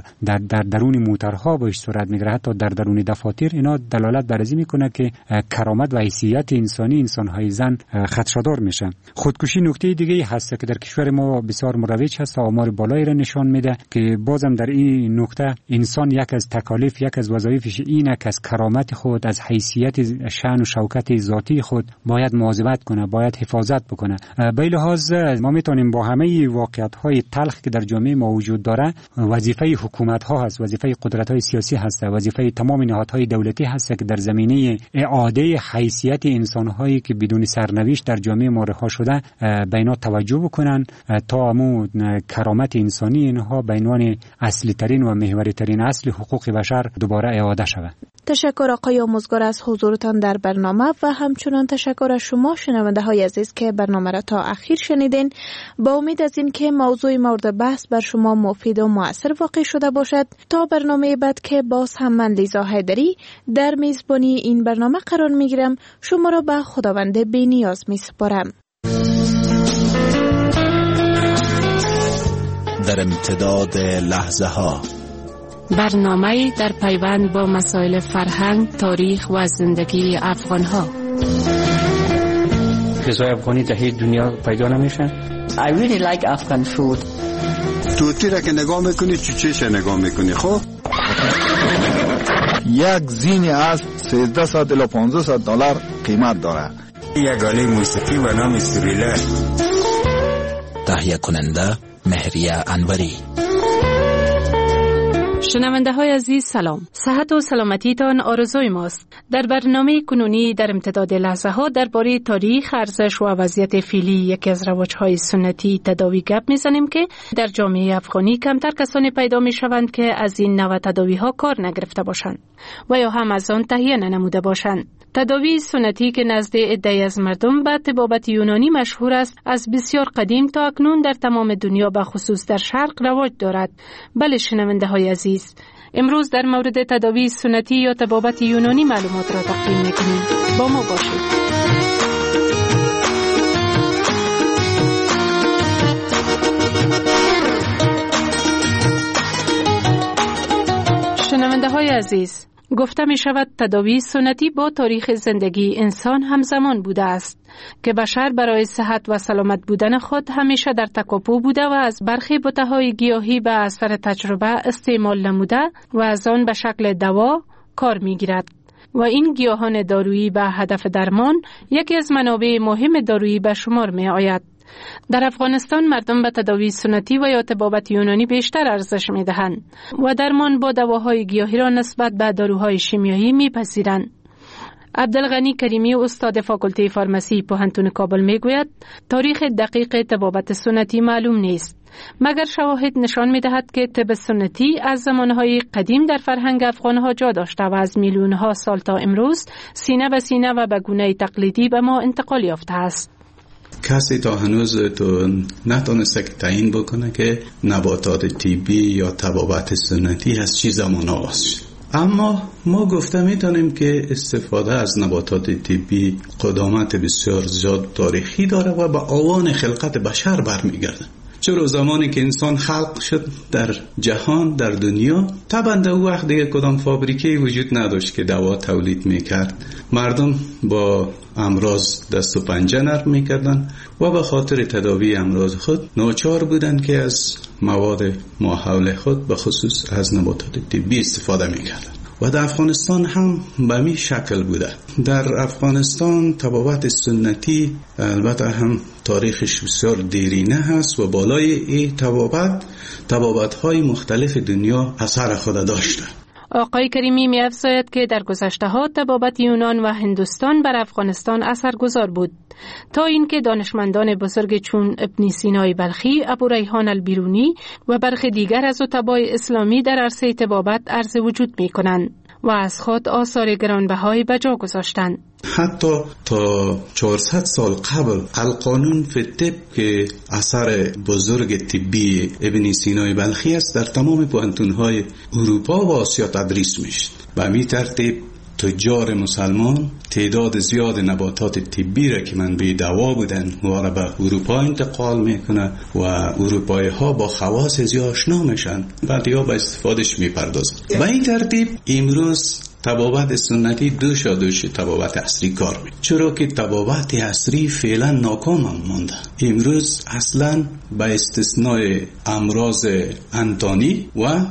در درون موترها بهش صورت میگیره، حتی در درون دفاتر. اینا دلالت بر این میکنه که کرامت و حیثیت انسانی انسان‌های زن خدشه‌دار میشه. خودکشی نکته دیگه هست که در کشور ما بسیار مروج هست و آمار بالایی را نشان میده که بازم در این نکته انسان یک از تکالیف، یک از وظایفش اینه که از کرامت خود، از حیثیت شأن و شوکت ذاتی خود باید مواظبت کنه، باید حفاظت بکنه. به این لحاظ ما میتونیم با همه واقعیت‌های تلخ که در جامعه ما وجود داره، وظیفه حکومت‌ها هست، وظیفه قدرت‌های سیاسی هست، وظیفه تمام نهادهای دولتی هست که در زمینه اعاده حیثیت انسان‌هایی که بدون سرنوشت در جامعه ما رها شده به اینا توجه بکنن تا امو کرامت انسانی اینها به عنوان اصلی ترین و محوری ترین اصل حقوق بشر دوباره اعاده شود. تشکر آقای آموزگار از حضورتان در برنامه و همچنان تشکر از شما شنونده های عزیز که برنامه را تا اخیر شنیدین. با امید از این که موضوع مورد بحث بر شما مفید و مؤثر واقع شده باشد، تا برنامه بعد که باز هم من لیزا حیدری در میزبانی این برنامه قرار میگیرم، شما را به خداوند بی نیاز می سپارم. در امتداد لحظه ها، برنامه در پیوند با مسائل فرهنگ، تاریخ و زندگی افغان ها. غذای افغانی در هیچ دنیا پیدا نمیشه. I really like Afghan food. توتی را که نگاه میکنی چوچهش نگاه میکنی. خب یک زین اسب 1300 الی 1500 دلار قیمت داره. یک آله موسیقی و نام سوریله. تهیه کننده مهریه انوری. شنونده های عزیز سلام. صحت و سلامتیتان آرزوی ماست. در برنامه کنونی در امتداد لحظه ها درباره تاریخ، ارزش و وضعیت فعلی یکی از روش‌های سنتی تداوی گپ میزنیم که در جامعه افغانی کمتر کسانی پیدا میشوند که از این نوع تداوی ها کار نگرفته باشند و یا هم از آن تهیه ننموده باشند. تداوی سنتی که نزد عده‌ای از مردم به طبابت یونانی مشهور است، از بسیار قدیم تا اکنون در تمام دنیا به خصوص در شرق رواج دارد. بله شنونده های عزیز، امروز در مورد تداوی سنتی یا طبابت یونانی معلومات را تقدیم می‌کنیم. با ما باشید. شنونده های عزیز، گفته می شود تداوی سنتی با تاریخ زندگی انسان همزمان بوده است که بشر برای صحت و سلامت بودن خود همیشه در تکاپو بوده و از برخی بوته‌های گیاهی به اثر تجربه استعمال نموده و از آن به شکل دوا کار می گیرد و این گیاهان دارویی به هدف درمان یکی از منابع مهم دارویی به شمار می آید. در افغانستان مردم به تداوی سنتی و یا طبابت یونانی بیشتر ارزش می دهند و درمان با دواهای گیاهی را نسبت به داروهای شیمیایی می پذیرند. عبدالغنی کریمی استاد فاکولته فارمسی پوهنتون کابل می گوید تاریخ دقیق طبابت سنتی معلوم نیست، مگر شواهد نشان می دهد که طب سنتی از زمانهای قدیم در فرهنگ افغانها جا داشته و از میلیونها سال تا امروز سینه به سینه و به گونه تقلیدی به ما انتقال یافته است. کسی تا هنوز تو نتونسته که تعیین بکنه که نباتات طبی یا طبابت سنتی از چی زمان آغاز شد. اما ما گفته میتونیم که استفاده از نباتات طبی قدامت بسیار زیاد تاریخی داره و به آوان خلقت بشر برمیگرده. چرا زمانی که انسان خلق شد در جهان، در دنیا، طبعا در وقت دیگه کدام فابریکه‌ای وجود نداشت که دوا تولید میکرد. مردم با امراض دست و پنجه نرم میکردن و به خاطر تداوی امراض خود ناچار بودن که از مواد ماحول خود به خصوص از نباتات طبی استفاده میکردن. و در افغانستان هم به می شکل بوده. در افغانستان طبابت سنتی البته هم تاریخش بسیار دیرینه هست و بالای این طبابت‌های مختلف دنیا اثر خود داشته. آقای کریمی می افزاید که در گذشته ها طبابت یونان و هندوستان بر افغانستان اثرگذار بود تا اینکه دانشمندان بزرگ چون ابن سینای بلخی، ابو ریحان البیرونی و برخی دیگر از اتباع اسلامی در عرصه طبابت عرض وجود می کنند و از خود آثار گرانبهایی به جا گذاشتند. حتی تا 400 سال قبل القانون فی الطب که اثر بزرگ طبی ابن سینای بلخی است در تمام پوهنتون‌های اروپا و آسیا تدریس میشد. به همین ترتیب تجار مسلمان تعداد زیاد نباتات طبی را که منبع دوا بودن و را به اروپا انتقال میکنه و اروپایی ها با خواص زیاد آشنا میشن، بعدیا به استفادهش میپردازن. به این ترتیب امروز طبابت سنتی دوش طبابت عصری کار میکنه، چرا که طبابت عصری فعلا ناکام مانده. امروز اصلا به استثناء امراض انتانی و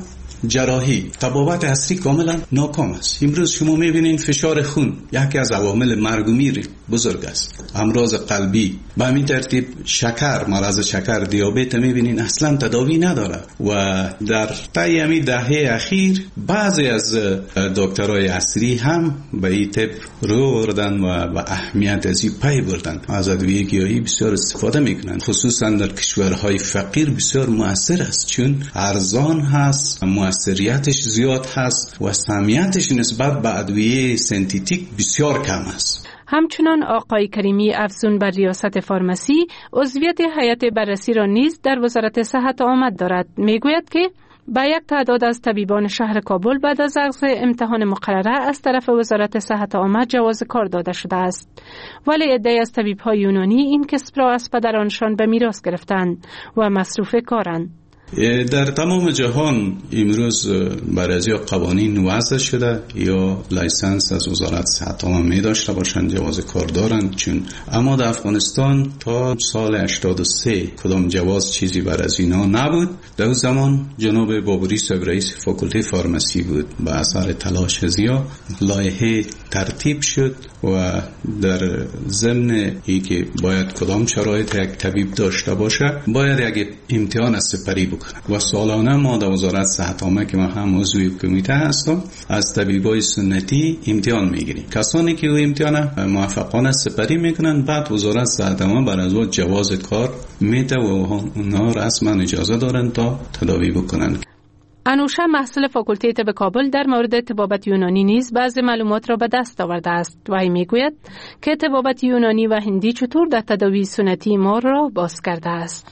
جراحی طبابت عصری کاملا ناکام است. امروز شما میبینید فشار خون یکی از عوامل مرگ و میر بزرگ است. امراض قلبی، به همین ترتیب شکر، مرض شکر، دیابت میبینید اصلا تداوی نداره و در طی همین دهه اخیر بعضی از دکترای عصری هم به این طب رو بردن و به اهمیت از این پی بردن. از ادویه گیاهی بسیار استفاده میکنن، خصوصا در کشورهای فقیر بسیار مؤثر است، چون ارزان هست، مؤثریتش زیاد هست و سمیتش نسبت به ادویه سنتیتیک بسیار کم است. همچنان آقای کریمی افزون بر ریاست فارمسی عضویت هیئت بررسی را نیز در وزارت صحت آمد دارد. میگوید که با یک تعداد از طبیبان شهر کابل بعد از اخذ امتحان مقرره از طرف وزارت صحت آمد جواز کار داده شده است، ولی عده‌ای از طبیب‌های یونانی این کسب را از پدرانشان به میراث گرفتند و مصروف کارند. در تمام جهان امروز برای قوانین وضع شده یا لایسنس از وزارت صحت عامه می داشته باشند، جواز کار دارند، چون اما در افغانستان تا سال 83 کدام جواز چیزی بر از اینا نبود. در زمان جناب بابوری صاحب رئیس فاکولته فارمسی بود. به اثر تلاش زیاد لایحه ترتیب شد و در ضمن اینکه باید کدام شرایط یک طبیب داشته باشه باید یک امتحان سپری بکنه. بکنن. و سالانه ما در وزارت صحت عامه که من هم عضو کمیته هستم از طبیبای سنتی امتحان میگیریم. کسانی که او امتحان موفقانه سپری میکنن بعد وزارت صحت عامه بر از جواز کار میده و اونها رسما اجازه دارن تا تداوی بکنن. انوشه محصل فاکولته طب کابل در مورد طبابت یونانی نیز بعضی معلومات را به دست آورده است و این میگوید که طبابت یونانی و هندی چطور در تداوی سنتی ما را باز کرده است.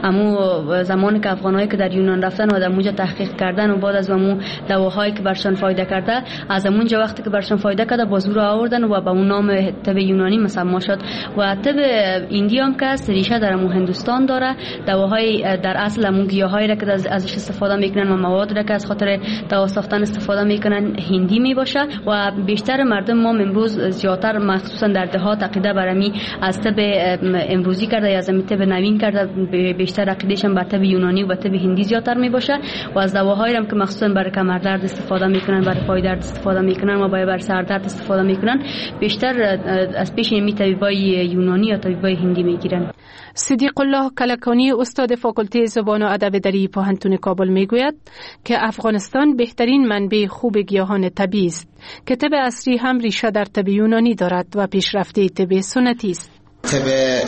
امو زمانی که افغانایی که در یونان رفتن و در اونجا تحقیق کردن و بعد از امو دواهایی که برشان فایده کرده از اونجا وقتی که برشان فایده کرده بازو را آوردن و به اون نام طب یونانی مسما شد. و طب هندی هم که ریشه در امو هندوستان داره. دواهای در اصل امو گیاهایی را که ازش استفاده میکنن و مواد را که از خاطر دوا ساختن استفاده میکنن هندی میباشه و بیشتر مردم ما امروز زیاتر مخصوصا در دهات عقیده برمی از طب امروزی کرده یا از طب نوین کرده بیشتر عقیدهشون بر طب یونانی و طب هندی زیادتر میباشه و از دواهایی هم که مخصوصا برای کمردرد استفاده میکنن برای پای درد استفاده میکنن و برای سردرد استفاده میکنن بیشتر از پیش این طبیبای یونانی یا طبیبای هندی میگیرن. صدیق الله کلکانی استاد فاکولته زبان و ادب در پوهنتون کابل میگوید که افغانستان بهترین منبع خوب گیاهان طبیعی است که طب عصری هم ریشه در طب یونانی دارد و پیشرفته طب سنتی است. طب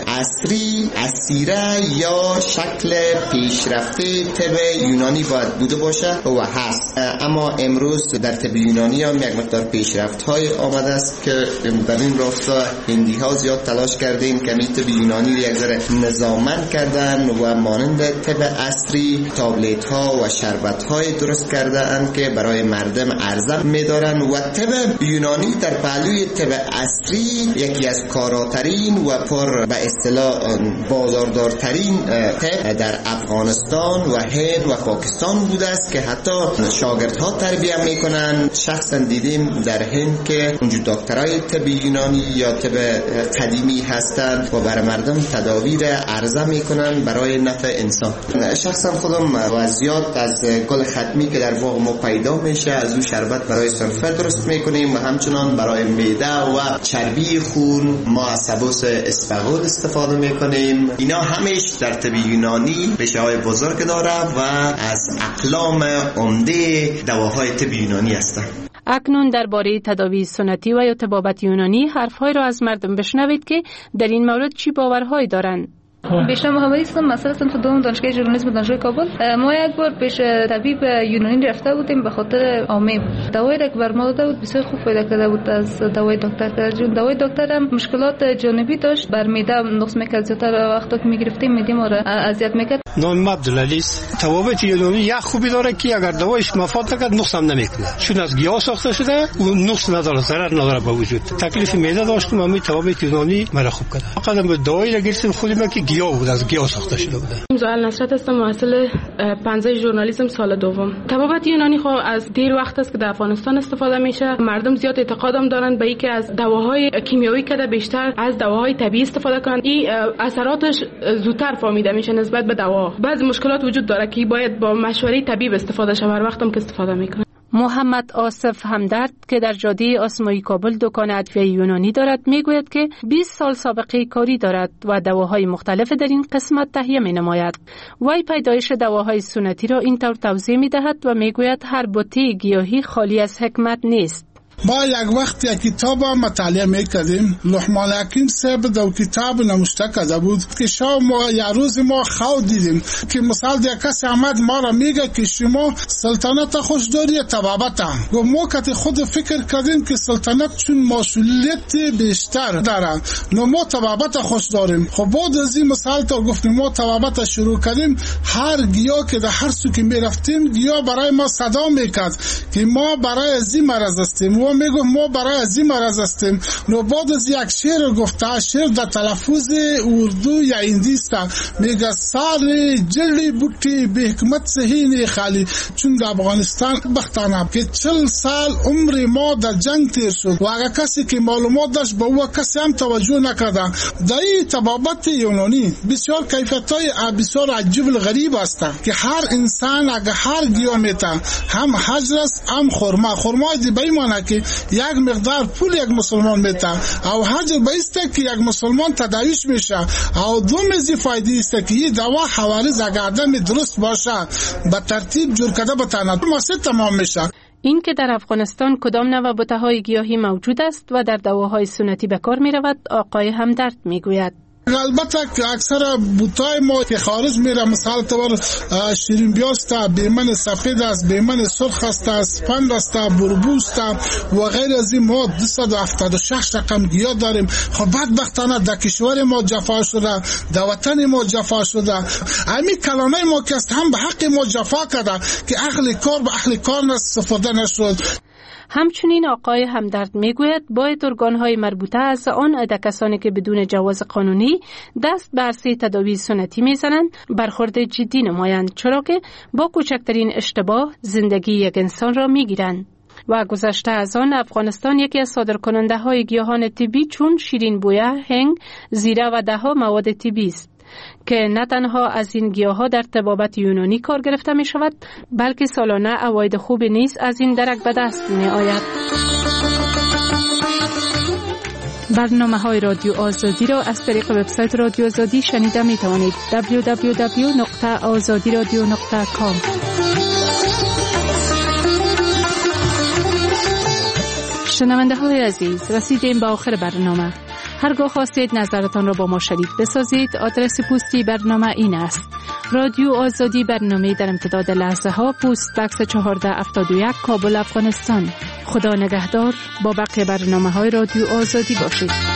عصری اسیره یا شکل پیشرفته طب یونانی باید بوده باشه و هست، اما امروز در طب یونانی هم یک مقدار پیشرفت های آمده است که در این راستا هندی ها زیاد تلاش کردیم که می طب یونانی رو یک ذره نظاممند کردن و مانند طب عصری تابلت ها و شربت های درست کردن که برای مردم عرضه می دارن و طب یونانی در پهلوی طب عصری یکی از کاراترین و پر به اصطلاح بازاردارترین طب در افغانستان و هند و پاکستان بوده است که حتی شاگردها تربیت میکنن. شخصا دیدیم در هند که اونجا دکترای طب یونانی یا طب قدیمی هستند و برای مردم تداوی را عرضه میکنن برای نفع انسان. شخصا خودم و زیاد از گل ختمی که در باغ ما پیدا میشه از اون شربت برای سرفه درست میکنیم و همچنان برای معده و چربی خون ما از سبوس اسفغول استفاده میکنیم. اینا همش در طب یونانی ریشه های بزرگ داره و از اقلام عمده دواهای طب یونانی هستند. اکنون درباره تداوی سنتی و یا طبابت یونانی حرفهای را از مردم بشنوید که در این مورد چی باورهایی دارند. بیشتر محمدی هستم، مسئله صنف دوم دانشگاه ژورنالیسم دانشگاه کابل. ما یک بار پیش طبیب یونانی رفته بودیم به خاطر عامه. دوایی را که بر ما داده بود بسیار خوب پیدا کرده بود از دوای دکتر. دوای دکتر هم مشکلات جانبی داشت، بر معده نقص میکرد، زیادتر وقتا که میگرفتیم معده ما را اذیت میکرد. نام عبدالعلی است. طبابت یونانی یک خوبی داره که اگر دوایش مفاد نکرد نقص هم نمیکنه، چون از گیاه ساخته شده و نقص نداره، ضرر نداره به وجود. تکلیف معده داشتم، اما طبابت یونانی مرا خوب کرد. فقط به دوایی را گرفتم خودم که گیاه بود، از گیاه ساخته شده بوده. زال نصرت هستم، محصل 5 ژورنالیسم سال دوم. طبابت یونانی خو از دیر وقت است که در افغانستان استفاده میشه. مردم زیاد اعتقادم دارن به اینکه از دواهای کیمیایی که بیشتر از دواهای طبیعی استفاده کنن. این اثراتش زودتر فهمیده میشه نسبت به دوا. بعضی مشکلات وجود داره که باید با مشوره طبیب استفاده شه هر وقتم که استفاده میکنه. محمد آصف همدرد که در جاده آسمایی کابل دکان ادویه یونانی دارد میگوید که 20 سال سابقه کاری دارد و دواهای مختلف در این قسمت تهیه می نماید. وی پیدایش دواهای سنتی را اینطور توضیح می دهد و میگوید هر بوته گیاهی خالی از حکمت نیست. ما یک وقت یک کتاب مطالعه میکردیم. لقمان حکیم صاحب در کتاب نوشته کرده بود که ما یک روز ما خواب دیدیم که مثال یک کسی آمد ما را میگه که شما سلطنت خوش داری یا طبابت. و ما که خود فکر کردیم که سلطنت چون مسئولیت بیشتر داره نو ما طبابت خوش داریم. خب بعد از این مثال تا گفتیم ما طبابت شروع کردیم، هر گیاه که در هر سو که میرفتیم گیاه برای ما صدا میکرد که ما برای از این مرض هستیم، میگه ما برای از این مرض هستیم. نو بعد از یک شعر گفته، شعر در تلفظ اردو یا هندی است، میگه سال جلی بوتی به حکمت سهین خالی. چون در افغانستان بختانه که 40 سال عمر ما در جنگ تیر شد و اگر کسی که معلومات داشت به او کسی هم توجه نکرده. در این طبابت یونانی بسیار کیفیت‌های بسیار عجیب و غریب است که هر انسان اگر هر گیاه میته هم حجر است هم خرما. خرما دی به این معنی که که یک مقدار پول یک مسلمان میته او حاجر بایسته که یک مسلمان تداویش میشه او دوم فایده است که این دوا حوالز اگردم درست باشه به ترتیب جور کده بتاند ماسه تمام میشه. این که در افغانستان کدام نوع بوته‌های گیاهی موجود است و در دواهای سنتی به کار می‌رود آقای همدرد میگوید. البته که اکثر بوتای ما که خارج میره مثال طور شیرین بیاست، بیمن سفید است، بیمن سرخ است، اسپند است، بربوست و غیر از این ما 276 رقم گیاه داریم. خب بدبختانه در کشور ما جفا شده، در وطن ما جفا شده. همین کلانه ما که است هم به حق ما جفا کرده که اهل کار به اهل کار استفاده نشد. همچنین آقای همدرد میگوید باید ارگان‌های مربوطه از آن عده کسانی که بدون جواز قانونی دست به عرصه تداوی سنتی میزنند برخورد جدی نمایند، چرا که با کوچکترین اشتباه زندگی یک انسان را میگیرند. و گذشته از آن افغانستان یکی از صادرکننده های گیاهان طبی چون شیرین بویه، هنگ، زیره و ده‌ها مواد طبی است که نه تنها از این گیاه‌ها در طبابت یونانی کار گرفته می شود بلکه سالانه عواید خوب نیز از این درک به دست می آید. برنامه‌های رادیو آزادی را از طریق وبسایت رادیو آزادی شنیده می توانید. www.azadiradio.com. شنونده های عزیز، رسیدیم به آخر برنامه. هرگاه خواستید نظرتان را با ما شریک بسازید، آدرس پستی برنامه این است: رادیو آزادی، برنامه در امتداد لحظه ها، پست بکس 1471 کابل، افغانستان. خدا نگهدار. با بقیه برنامه های رادیو آزادی باشید.